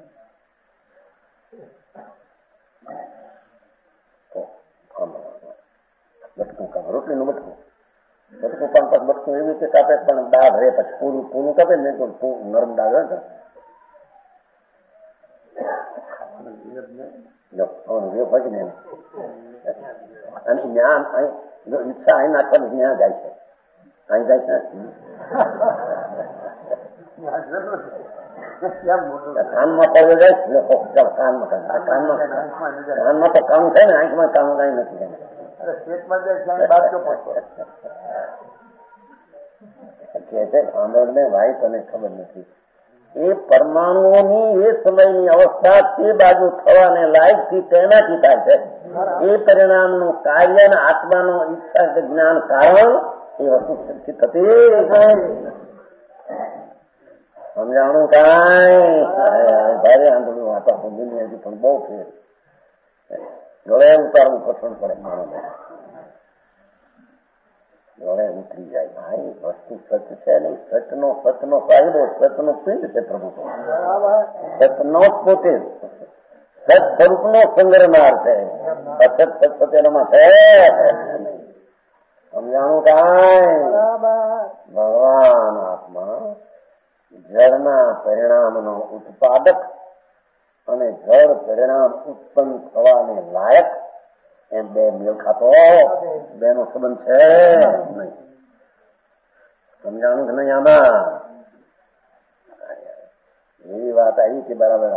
બટકું કાપે, રોટલીનું બટકું 5 બટકું એવી રીતે કાપે, પણ દાળ રે પછી પૂરું કાપે ને તો નરમ દાળ હોય ને અને જ્ઞાન ઈચ્છા અહીં નાખવાની જ્ઞાન જાય છે, અહીં જાય છે કાનમાં પડ્યો જાય કાનમાં તો કામ છે ને, આંખમાં કામ કઈ નથી. કે છે આંદોલન ને ભાઈ તને ખબર નથી, એ પરમાણુઓની એ સમયની અવસ્થા તે બાજુ થવાને લાયક થી તેનાથી થાય છે. એ પરિણામનું કાર્ય અને આત્માનું ઈચ્છા કે જ્ઞાન કારણ એ વસ્તુ શિક્ષિત હતી. સમજાણું કાંઈ? ભારે આંદોલન વાતો દુનિયા પણ બહુ ફેર ગળે ઉતારવું કઠણ પડે માણસને, ગળે ઉતરી જાય. ભાઈ વસ્તુ સચ છે નહીં, સચનો સાહેબો, સચનો પિંડ છે પ્રભુ, સચનો પોતે સચ સ્વરૂપનો સંગ્રહનાર છે, અસત સત એનામાં છે. સમજાણું કાંઈ? ભગવાન આત્મા જળના પરિણામનો ઉત્પાદક અને જળ પરિણામ ઉત્પન્ન થવાને લાયક એમ બે મેળ ખાતો બેનો સંબંધ છે નહીં. સમજાણું કે નહીં? આમાં એવી વાત આવી કે બરાબર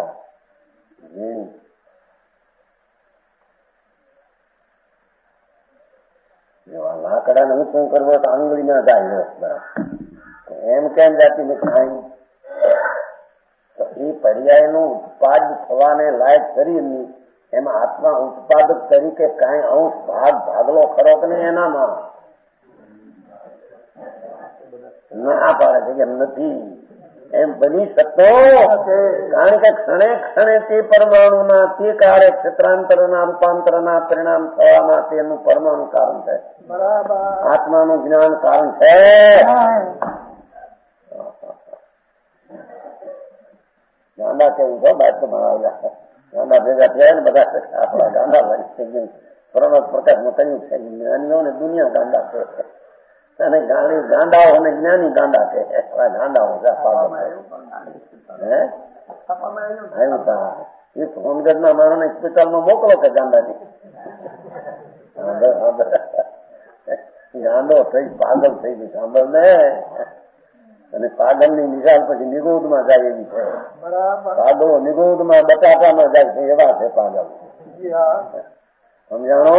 લાકડાને ઊંચું કરવો તો આંગળી ના જાય બરાબર, એમ કેમ જાતી ને ખાઈ તો એ પર્યાયનું ઉત્પાદ થવાને લાયક શરીરની એમાં આત્મા ઉત્પાદક તરીકે કઈ અંશ ભાગલો ખરો કે નહીં એનામાં ના પાડે છે કે એમ નથી, એમ બની શકતો. કારણ કે ક્ષણે ક્ષણે તે પરમાણુના તે કાળે ક્ષેત્રાંતરના રૂપાંતરના પરિણામ થવામાં તેનું પરમાણુ કારણ છે, આત્માનું જ્ઞાન કારણ છે. ગાંડા કેવું છો બાદ તો ભણાવ્યા, ગાંડા ભેગા થયા ને બધા આપણા ગાંડા પ્રણવ પ્રકાશમાં કહ્યું છે જ્ઞાનીઓ ને દુનિયા ગાંડા છે અને ગાંડાઓ અને જ્ઞાની ગાંડા છે. ગાંડાઓ એ સોનગઢ ના માણસને હોસ્પિટલમાં મોકલો કે ગાંડાથી ગાંડો થઈ પાગલ થઈ ગઈ સાંભળ ને. અને પાગલ ની નિશાલ પછી નિગોદમાં જાય એવી છે. પાગલો નિગોદમાં બટાટામાં જાય છે એવા છે પાગલ. સમજાણો?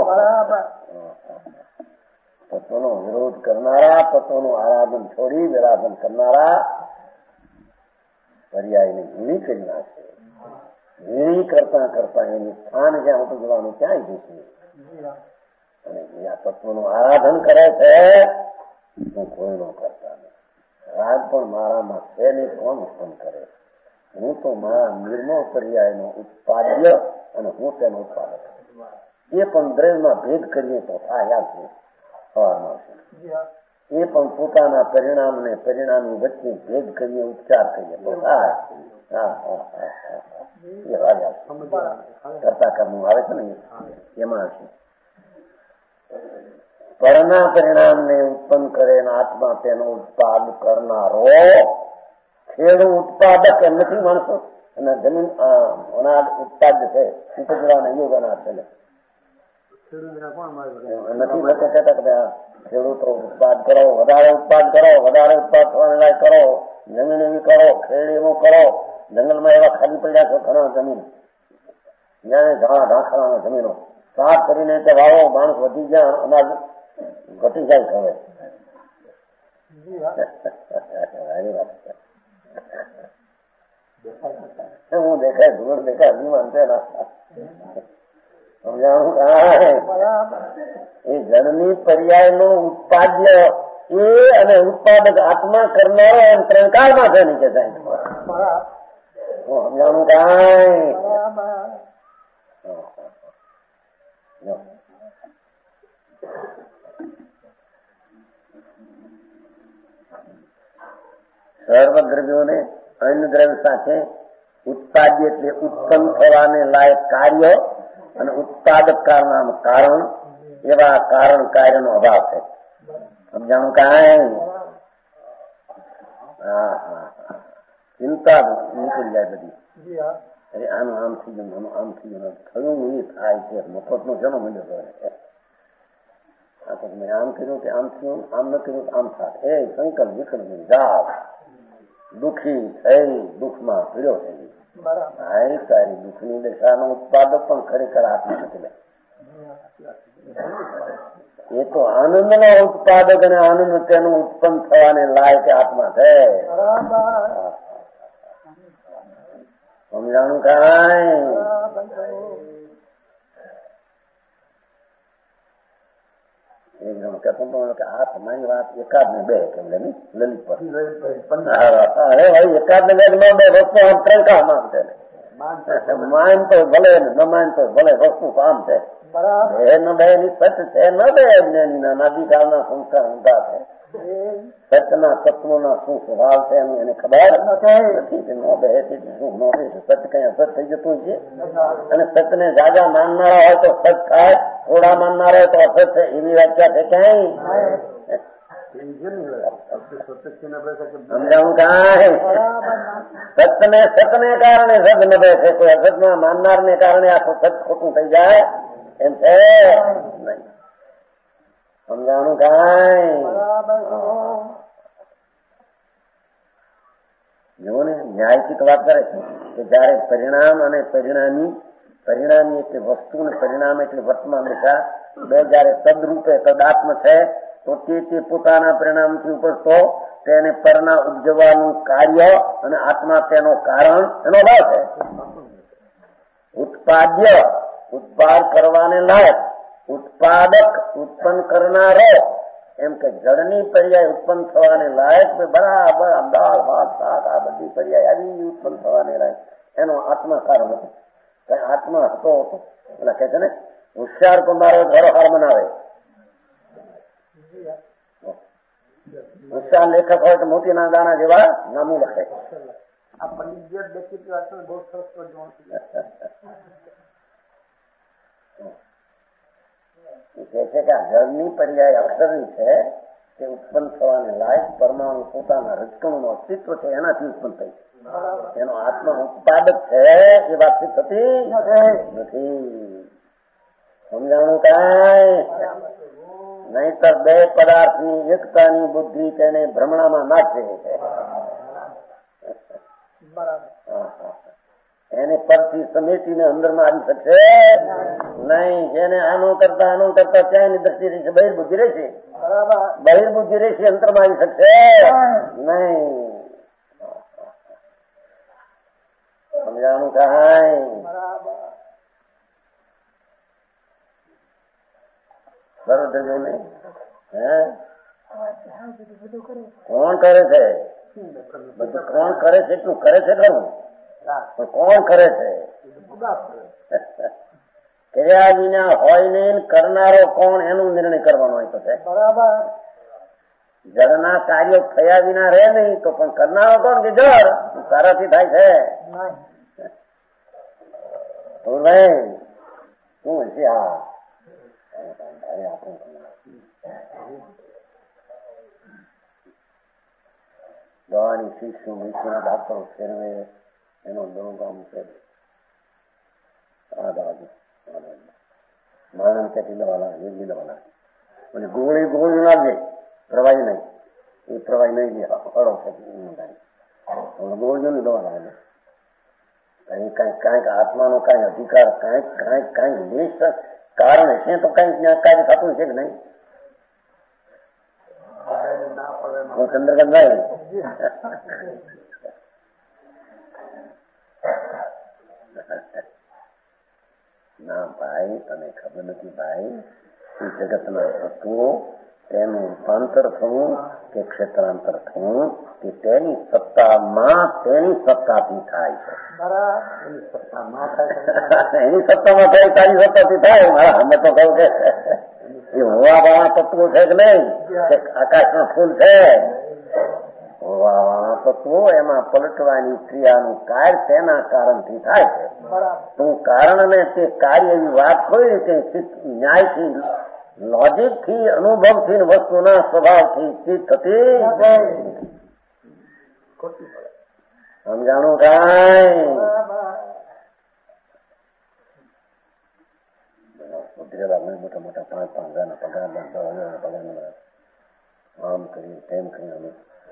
તત્વનો વિરોધ કરનારા, તત્વનું આરાધન છોડી વિરાધન કરનારા પર્યાયને ઝીણી કરી નાખે. ઝીણી કરતા કરતા એનું સ્થાન જ્યાં ઉપજવાનું ક્યાંય જશે. અને આ તત્વનું આરાધન કરે છે હું કોઈ નો કરતા નથી. રાગ પણ મારામાં છે ને કોણ ઉત્પન્ન કરે? હું તો મારા નિર્મળ પર્યાયનો ઉત્પાદ્ય અને હું તેનો ઉત્પાદક. એ પણ દ્રવ્યમાં ભેદ કરીએ તો થાય છે. એ પણ પોતાના પરિણામને પરિણામી વચ્ચે ભેદ કરીએ, ઉપચાર કરીએ તો થાય. કરતા કરવું આવે છે ને એમાં છે. પરના પરિણામને ઉત્પન્ન કરે આત્મા તેનો ઉત્પાદ કરનારો ખેડૂત ઉત્પાદક એમ નથી માણસો અને જમીન અનાજ ઉત્પાદ છે ઉપજવાના યોગ અનાજ છે નથી લોકો કહેતા કે ખેડૂતો ઉત્પાદ કરો, વધારે ઉત્પાદ થવાને લાયક કરો, જમીન એવી કરો, ખેડ એવું કરો. જંગલમાં એવા ખાલી પડ્યા છે ઘણા જમીન, જ્યાં ઢાંખરાના જમીનો સાફ કરીને તે વાવો, માણસ વધી ગયા, અનાજ ઘટી જાય હવે. હું દેખાય ધૂળ દેખાય અભિમાન છે સમજાણું એ જળની પર્યાય નું ઉત્પાદ્ય એ અને ઉત્પાદક આત્મા કરનારો એમ ત્રણ કાળમાં છે નીચે જાય. સમજાણું કાંઈ સર્વદ્રવ્યોને અન્ન દ્રવ્ય સાથે ઉત્પાદ્ય એટલે ઉત્પન્ન થવાને લાયક કાર્ય અને ઉત્પાદક કારનામાં કારણ એવા કારણ કાર્યનો અભાવ છે. સમજાણું કાંઈ? ચિંતા નીકળી જાય બધી. અરે આનું આમ થઈ ગયું, આનું આમ થઈ ગયું, થયું એ થાય છે. મફતનો શેનો મળ્યો મેં આમ કર્યું કે આમ થયું, આમ ન કર્યું આમ થાય. એ સંકલ્પ વિકલ્પ જાવ દુઃખી થઈ દુઃખમાં પીડ્યો થઈ. તારી દુઃખની દશાનો ઉત્પાદક પણ ખરેખર આત્મા નથી. એ તો આનંદનો ઉત્પાદક અને આનંદ તેનું ઉત્પન્ન થવાને લાયક આત્મા છે. સમજાણું કાંઈ? એકદમ કહેતો કે આ તમારી વાત એકાદ ને બે કેમ લલિત પર અરે ભાઈ એકાદ ને બે વસ્તુ આમ ત્રંકા માન છે. માન તો ભલે ન માન તો ભલે વસ્તુ કામ છે. બે ન બે ની સત છે ન બે અજ્ઞાની ના નાદિકાળના સંસ્કાર ઊંધા છે. સતના તત્વોના શું સ્વભાવ છે એનું એને ખબર નથી. નો બે શું નો બે સત કઈ અસત થઈ જતું છે. અને સતને જાજા માનનારા હોય તો સત થાય, થોડા માનનારા હોય તો અસત છે. એવી વ્યાખ્યા છે ક્યાંય? સમજાવું કાંઈ? સતને કારણે સત ન બે છે. કોઈ અસતમાં માનનાર ને કારણે આખું સત ખોટું થઈ જાય એમ છે નહીં. સમજાણું કાંઈ? જુઓ ને ન્યાયથી વાત કરે છે કે જયારે પરિણામ અને પરિણામી એટલે વસ્તુ ને પરિણામ એટલે વર્તમાન દિશા બે જયારે તદરૂપે તદાત્મ છે તો તે પોતાના પરિણામથી ઉપજતો તેને પરના ઉપજવાનું કાર્ય અને આત્મા તેનો કારણ એનો ભાવ છે. ઉત્પાદ્ય ઉત્પાદ કરવાને લાયક, ઉત્પાદક ઉત્પન્ન કરનારો એમ કે જળની પર્યાય ઉત્પન્ન થવાને લાયક બરાબર દાળ ભાત શાક આ બધી પર્યાય આવી ઉત્પન્ન થવાને લાયક એનો આત્મા કારણ હતો. આત્મા હતો એટલે કે છે ને હોશિયાર કુંભારો ઘરો હાર બનાવે. હોશિયાર લેખક હોય તો મોતીના દાણા જેવા નામું લખે. આ પંડિત બહુ સરસ કહે છે કે આ જળની પર્યાય અક્ષરની છે તે ઉત્પન્ન થવાને લાયક પરમાણુ પોતાના રજકણું અસ્તિત્વ છે એનાથી ઉત્પન્ન થઈ. એનો આત્મા ઉત્પાદક છે એ વાત થતી નથી. સમજાણું કાંઈ? નહીતર બે પદાર્થની એકતાની બુદ્ધિ તેને ભ્રમણામાં નાખે છે. એને પરથી સમેટીને અંદરમાં આવી શકશે નહીં. જેને આનો કરતા ત્યાંની દ્રષ્ટિ રહેશે, બહિર્બુદ્ધિ રહેશે. બહિર્બુદ્ધિ રહેશે, અંતરમાં આવી શકશે નહીં. સમજાણું કાંઈ? સરસ ને કોણ કરે છે? બધું કોણ કરે છે? એટલું કરે છે ખરું, પણ કોણ કરે છે? કર્યા વિના હોય ને કરનારો કોણ એનું નિર્ણય કરવાનો હોય તો છે. બરાબર. જળના કાર્યો થયા વિના રહે નહીં તો પણ કરનારો કોણ કે જળ તારાથી થાય છે. શું છે? હા એ આપણું દવાની શીશું મીઠું ડાક્ટરો ફેરવે એનો દણું કામ છે. માણસ કેટલી દવા લાગે એટલી દવા લાગે અને ગોળી લાગે પ્રવાહી નહીં એ પ્રવાહી નહીં દે અડો છે ગોળીઓની દવા લાગે. કઈક આત્માનો કઈ અધિકાર કઈક લેશ કારણ હશે તો કઈક કાર્ય થતું છે કે નહીં. ચંદ્રકાંત ભાઈ ના ભાઈ તને ખબર નથી ભાઈ એ જગતના તત્વો તેનું રૂપાંતર થવું કે ક્ષેત્રાંતર થવું કે તેની સત્તામાં તેની સત્તાથી થાય છે. એની સત્તામાં થાય તારી સત્તાથી થાય. મારા અમે તો કહું કે એ હોવા વાળા તત્વો છે કે નહીં કે આકાશનું ફૂલ છે. હોવા વાળા તત્વો એમાં પલટવાની ક્રિયાનું કાર્ય તેના કારણથી થાય છે. તું કારણ ને તે કાર્ય એવી વાત હોય કે ન્યાયથી લોજિક થી અનુભવથી વસ્તુના સ્વભાવથી સ્થિત થતી સમજાણું કાંઈ મોટા મોટા 5,000 પગાર 10,000 પગાર આમ કરી તેમ કરી અમે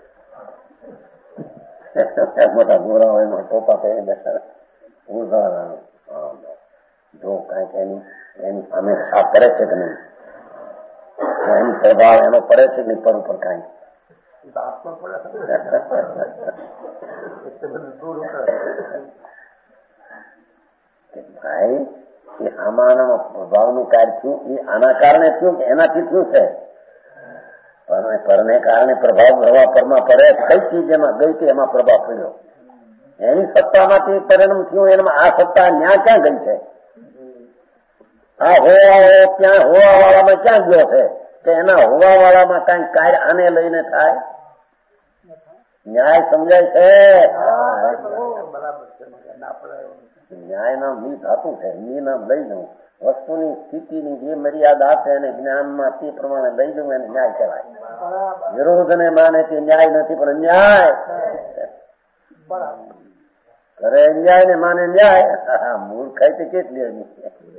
મોટા ગોરા હોય એમાં ટોપા પહેરી બેઠા જો કઈક એની સામે છાપ કરે છે કે નહીં એમ પ્રભાવ એનો પડે છે કે નહીં પર ઉપર કઈ ભાઈ એ આમાં પ્રભાવનું કાર્ય થયું એ આના કારણે થયું કે એનાથી થયું છે. પરને કારણે પ્રભાવ હવા પરમાં પડે કઈ ચીજ એમાં ગઈ કે એમાં પ્રભાવ પડ્યો એની સત્તામાંથી પરિણામ થયું. એમાં આ સત્તા ન્યા ક્યાં ગઈ છે? આ હોવા ત્યાં હોવા વાળામાં ક્યાં ગયો છે કે એના હોવા વાળામાં કઈ કાર્ય આને લઈને થાય? ન્યાય સમજાય છે? ન્યાય નામ મી ધાતુ છે. મી નામ લઈ જવું વસ્તુની સ્થિતિની જે મર્યાદા છે એને જ્ઞાનમાં તે પ્રમાણે લઈ જવું એને ન્યાય કહેવાય. વિરોધ ને માને તે ન્યાય નથી પણ ન્યાય કરે ન્યાય ને માને ન્યાય. મૂર્ખાઈ તો કેટલી એની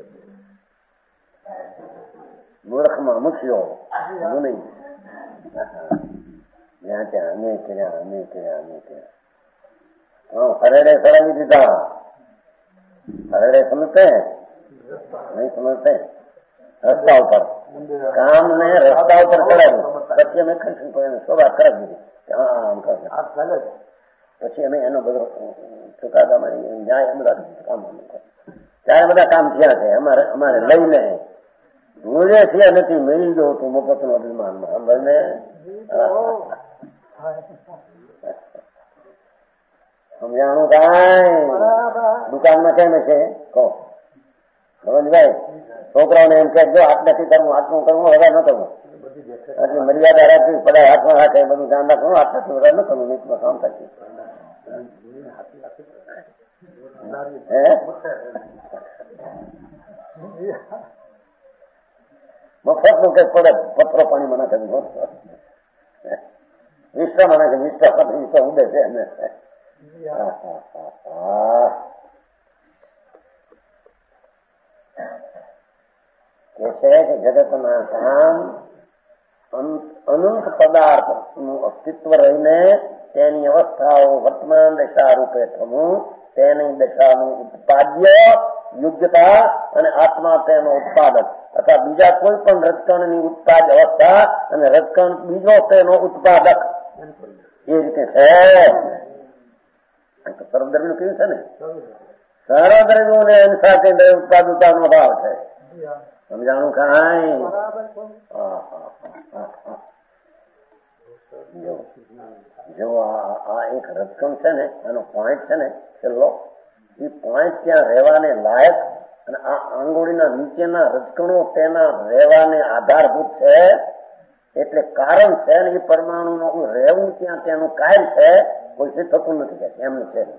મૂર્ખમાં મુખ્યો નહીં ત્યાં ત્યાં અમે કર્યા હરેડે સળંગી દીધા. હરેડે સમજते નહીં સમજते રસ્તા ઉપર કામ ને રસ્તા ઉપર કરાવ્યું પછી અમે શોભાત કરાવી દીધી આમ કરે પછી અમે એનો બધો ચુકાદામાં ન્યાય બધા કામ ત્યારે બધા કામ થયા છે. અમારે લઈને મૂળે થયા નથી મેળવી દો તું મફતનું અભિમાનમાં અમને સમજાણું કાંઈ દુકાનમાં કેમ છે કહો ભગવાનભાઈ છોકરાઓને એમ કે જો આટ નથી કરવું આટલું કરવું હવે ન કરવું એટલે મર્યાદા રાખવી પડે હાથમાં રાખે બધું ધ્યાન રાખવું આટલાથી વધારે ન કરવું નહીં કામ થશે. મફત નું કઈ પડે પથરો પાણીમાં નાખે વિશ્વમાં નાખે વિશ્વ ઉડે છે એને કે છે કે જગતના કામ અનંત પદાર્થ નું અસ્તિત્વ રહીને તેની અવસ્થાઓ વર્તમાન દશા રૂપે થવું તેની દશાનું ઉત્પાદ્ય યોગ્યતા અને આત્મા તેનો ઉત્પાદક અથવા બીજા કોઈ પણ રજકણની ઉત્પાદ અવસ્થા અને રજકણ બીજો તેનો ઉત્પાદક એ રીતે છે. સર્વદ્રવ્ય કેવું છે ને સર્વદ્રવ્યોને સાથે ઉત્પાદકતાનો ભાવ છે. સમજાણું કાંઈ જો આ એક રજકણ છે ને એનો પોઈન્ટ છે ને છેલ્લો એ પોઈન્ટ ત્યાં રહેવાને લાયક અને આ આંગોળીના નીચેના રજકણો તેના રહેવાને આધારભૂત છે એટલે કારણ છે ને એ પરમાણુ નું રહેવું ત્યાં તેનું કાર્ય છે કોઈ સિદ્ધ થતું નથી કે એમનું છે.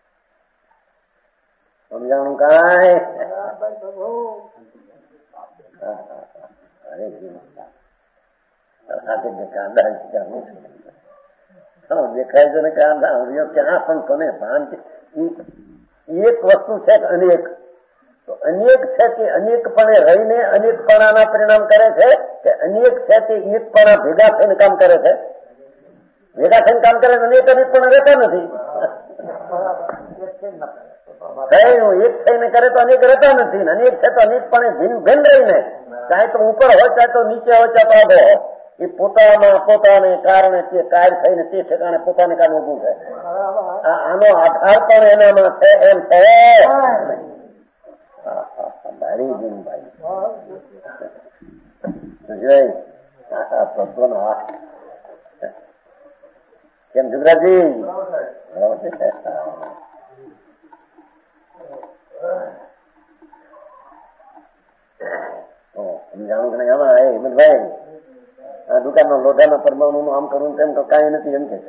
સમજાણું કાંઈ દેખાય છે ને કાંદા હરિયો ક્યાં પણ તને ભાન છે. એક વસ્તુ છે કે અનેક, તો અનેક છે કે અનેકપણે રહીને અનેકપણાના પરિણામ કરે છે કે અનેક છે તે એકપણા ભેગા થઈને કામ કરે છે? ભેગા થઈને કામ કરે અનેક અનેકપણા રહેતા નથી. એક થઈને કરે તો અનેક રહેતા નથી. અનેક છે તો અનેકપણે ભિન્ન રહીને, ચાહે તો ઉપર હોય ચાહે તો નીચે હોય ચાહે તો આગળ હોય, એ પોતાને કારણે તે કાર્ય થઈને તે ઠેકાણે પોતાને કારણે ઉભું છે. આનો આધાર પણ એનામાં છે એમ છે. ભાઈ તત્વનો હાથ કેમ જુગરાજી? સમજાણું કે નહીં? આમાં હિંમતભાઈ આ દુકાનનો લોઢાના પરમાણુ નું આમ કરવું તેમ તો કઈ નથી એમ કે છે.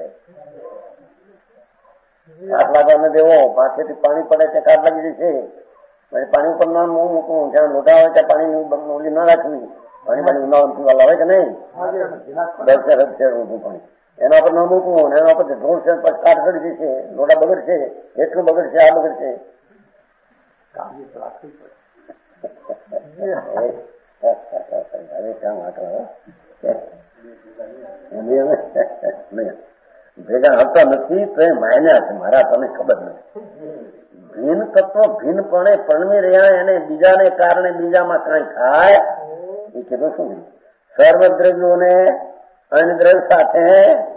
કાટ લાગવા ન દેવો, પાછળથી પાણી પડે ત્યાં કાટ લાગી જશે. પાણી ઉપર ના મૂકવું, જ્યાં લોઢા હોય ત્યાં પાણી ઓલી ના રાખવી. પાણી ઉનાળા પીવા લાવે કે નહીં? રદ છે ઊંધું પાણી એના પર ન મૂકવું. એના પર ઢોળ છે પછી કાટ ચડી જશે, લોઢા બગડશે, એટલું બગડશે, આ બગડશે. ભેગા આવતા નથી તો એ માન્યા છે મારા, તને ખબર નથી. ભિન્ન તત્વો ભિન્નપણે પરમી રહ્યા, એને બીજાને કારણે બીજામાં કઈ થાય એ કીધું શું? સર્વદ્રવ્યોને અન્યદ્રવ્ય સાથે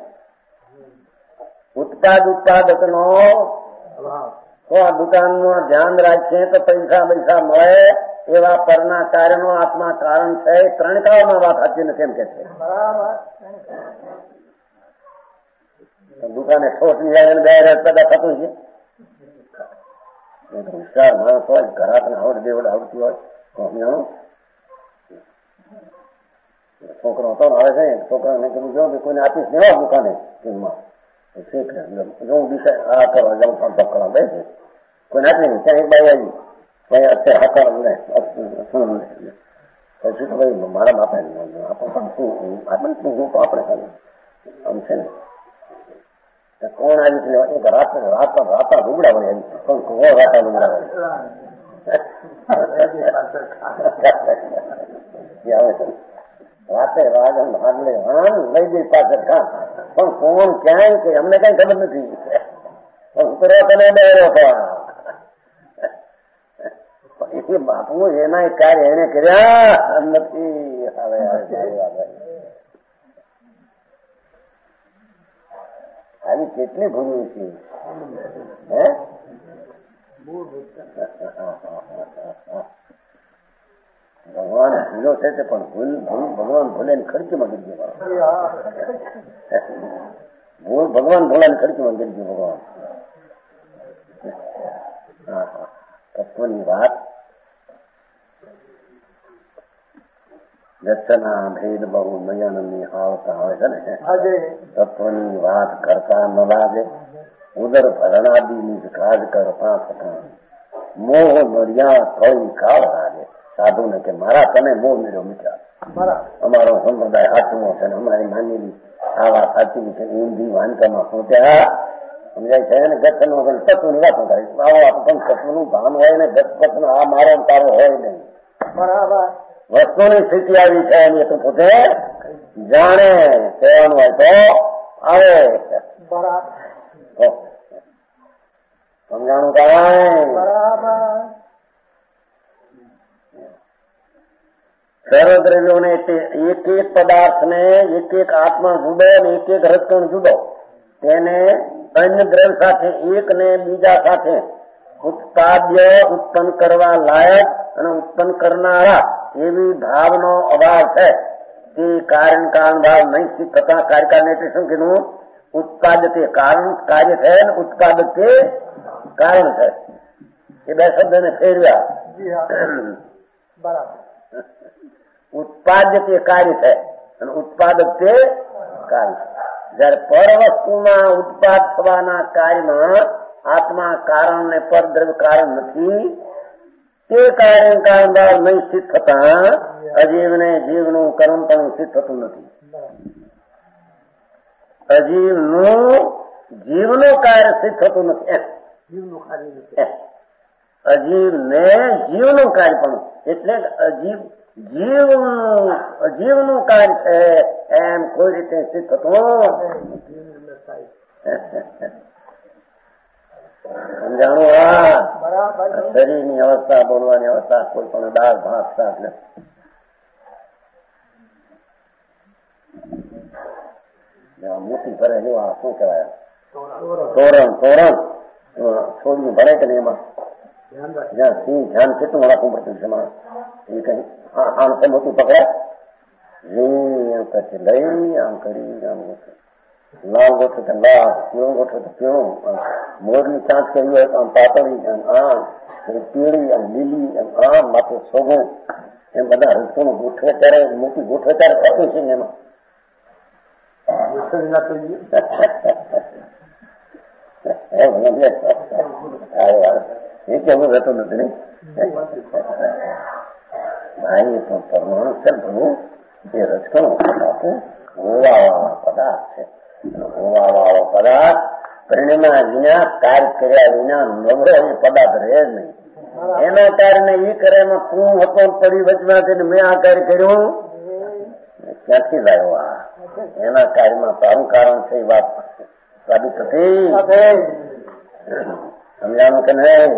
ઉત્પાદક નો તો આ દુકાન નું ધ્યાન રાખીએ તો પૈસા મળે એવા પરના કાર્ય નો આત્મા કારણ છે. ત્રણ કાળમાં વાત સાચી નથી એમ કે છે. દુકાને ઠોસ ની બે પેદા થતું છે. હોશિયાર માણસ હોય, ઘરાકને આવડતી હોય, છોકરો હતો આવે છે, છોકરાને કીધું જો કોઈને આપીશ ને દુકાને સ્કીમમાં શીખ હું આ કરવા જાઉં કરવા બે છે, કોઈને આપી નહીં. ત્યાં એક બાઈ આવી અત્યારે હાકાર પછી તો ભાઈ મારા બાપા આપણે આમ છે ને કોણ આવી છે? એક રાતા લુગડા વળી આવી છે. કોણ રાતા લુગડા વળી આવે છે? રાતે રાજન હાડલે લઈ ગઈ પાછળ કામ, પણ કોણ ક્યાંય કે અમને કઈ ખબર નથી. પણ તને ડરો હતો બાપુ, એના કાર્ય એને કર્યા નથી. હવે આવી કેટલી ભૂલ છે હે? ભગવાન ભૂલો છે તે પણ ભગવાન ભૂલે ખર્ચીમાં ગઈ ગયું. ભૂલ ભગવાન ભોલાની ખર્ચીમાં ગઈ ગયું. ભગવાન તત્વની વાત વ્યસના ભેદ બહુ નયનની આવતા હોય છે ને, તત્વની વાત કરતા ન લાગે. ઉદર ભરણાદીની કાજ કરતા થતા મોહ નડિયા થોડી કાળ લાગે. સાધુ ને કે મારા તને મોહ મેળ્યો મિત્ર, અમારો સંપ્રદાય સાચવો છે ને અમારી માનેલી આવા સાચવી છે ઊંધી વાંચામાં પહોંચ્યા. સમજાય છે ને? ગચ્છ નો તત્વની વાતો થાય. આવો પણ તત્વનું ભાન હોય ને, ગચ્છ નો આ મારો તારો હોય નહીં. બરાબર વસ્તુની સ્થિતિ આવી છે એની તો પોતે જાણે. કહેવાનું હોય તો આવે. બરાબર સમજાણું કાંઈ? બરાબર સર્વદ્રવ્યોને એક એક પદાર્થ ને એક એક આત્મા જુદો ને એક એક રસકણ જુદો, તેને અન્ય દ્રવ્ય સાથે એક ને બીજા સાથે ઉત્પાદ્ય ઉત્પન્ન કરવા લાયક અને ઉત્પન્ન કરનારા એવી ભાવનો અભાવ છે. તે કારણ ભાવ નહીં થતા કાર્યકારને એટલે શું કીધું? ઉત્પાદ તે કારણ કાર્ય છે ને ઉત્પાદ તે કારણ છે. એ બે શબ્દને ફેરવ્યા. બરાબર. ઉત્પાદ્ય તે કાર્ય છે અને ઉત્પાદક તે કાર્ય છે. જયારે પર વસ્તુના ઉત્પાદ થવાના કાર્યમાં આત્મા કારણ ને પર દ્રવ્ય કારણ નથી, તે કાર્ય કારણદાર નહીં સિદ્ધ થતા અજીવને જીવનું કર્મ પણ સિદ્ધ થતું નથી. અજીવનું જીવનું કાર્ય સિદ્ધ થતું નથી. અજીવને જીવનું કાર્ય પણ એટલે જીવનું કાર્ય છે એમ કોઈ રીતે સિદ્ધ થતું સમજાણું. આ શરીરની અવસ્થા, બોલવાની અવસ્થા, કોઈ પણ દાળ ભાત શાક મોટી ભરે જો આ શું કહેવાય તોરણ છોડ્યું ભરે કે નહીં એમાં જ્યાં સિંહ ધ્યાન કેટલું રાખવું પડતું છે એમાં એ કઈ આમ તો મોટું પકડે એમ પછી લઈ આમ કરી આમ ગોઠવે લાલ ગોઠવે તો લાલ, પીળું ગોઠવે તો પીળું, મોરની ચાંચ કરી હોય તો આમ પાતળી આમ પીળી આમ લીલી એમ આમ માથે સોગું એમ બધા રસોનું ગોઠવે ત્યારે મોટી ગોઠવે ત્યારે થતું છે ને એમાં એ કેવું રહેતું નથી ને ભાઈ પણ પરમાણુ છે પ્રભુ એ રચકણો હોવાવાળો પદાર્થ છે. હોવાવાળો પદાર્થ પરિણ્યા વિના કાર્ય કર્યા વિના નવરો એ પદાર્થ રહે જ નહીં. એના કારણે એ કરે એમાં તું હતો પડી વચમાં મેં આ કાર્ય કર્યું ક્યાંથી લાવ્યો? આ એના કાર્યમાં તારું કારણ છે એ વાત સાબિત થતી. સમજાનું કે નહીં?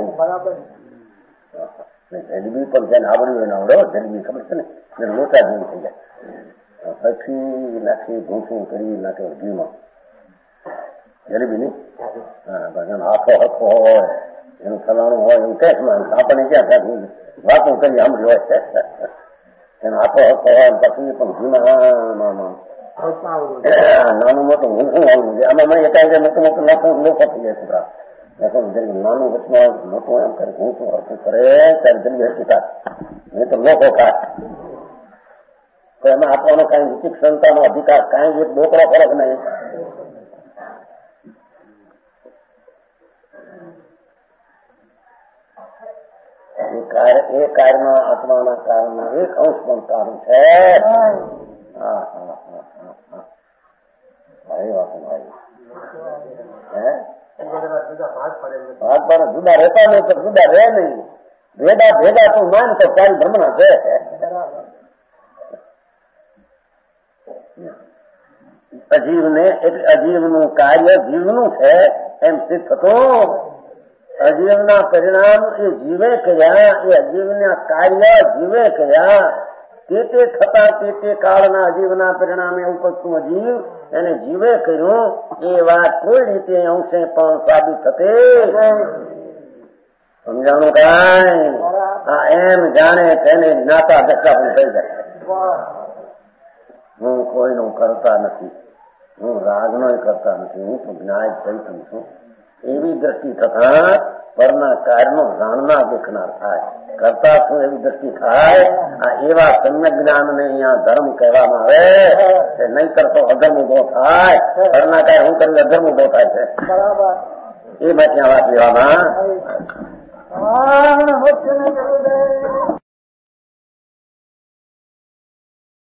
જલેબી પણ જેને આવડ્યું એને આવડો જલેબી ખબર છે ને મોટા જેવી થઈ જાય પછી નાખી ઘૂંસું કરી નાખે ઘીમાં જલેબી નહીં. હાથો હથો હોય એનું ફલાણું હોય એવું કે આપણને ક્યાં વાતો કરી સાંભળી હોય એનો હાથો હથો હોય પછી પણ ઘીમાં નાનું મોટું ઘૂંસું આવવું છે. આમાં મને એકાંગે મોટું મોટું નાખવું લોકો થઈ જાય છોકરા નાનું વચમાં મોટું એમ કરે ઘૂંસું હરતું કરે ત્યારે જલ્દી હરકી થાય નહીં તો લોકો ખાય તો એમાં આપવાનો કઈ વિચિક્ષણતાનો અધિકાર કઈ એક બોકડો ફરક નહીં. એ કાર્યમાં આત્માના કારણમાં એક અંશ પણ કારણ છે. ભાઈ વાત ભાઈ ભાગ પર જુદા રહેતા નહીં તો જુદા રહે નહીં. ભેગા તું માન તો તારી ભ્રમણા છે. અજીવને એટલે અજીવનું કાર્ય જીવનું છે એમ સિદ્ધ થતું. અજીવના પરિણામ એ જીવે કર્યા, એ અજીવના કાર્ય જીવે કર્યા. તે થતા તે કાળના અજીવના પરિણામે ઉપજતું અજીવ એને જીવે કર્યું એ વાત કોઈ રીતે અંશે પણ સાબિત થતી. સમજાણું કાંઈ? આ એમ જાણે તેને જ્ઞાતા દશા પણ થઈ જાય. હું કોઈનું કરતા નથી, હું રાગનો કરતા નથી, હું તો જ્ઞાય ચૈતન છું એવી દ્રષ્ટિ થતા પરના કાર્યનો જાણનાર દેખનાર થાય. કરતા શું એવી દ્રષ્ટિ થાય. આ એવા સમ્યક જ્ઞાનને અહીંયા ધર્મ કહેવામાં આવે છે. નહીં કરતો અધર્મ ઉભો થાય, પરના કાર્ય હું કરી અધર્મ ઉભો થાય છે. એ મેં ત્યાં વાત લેવામાં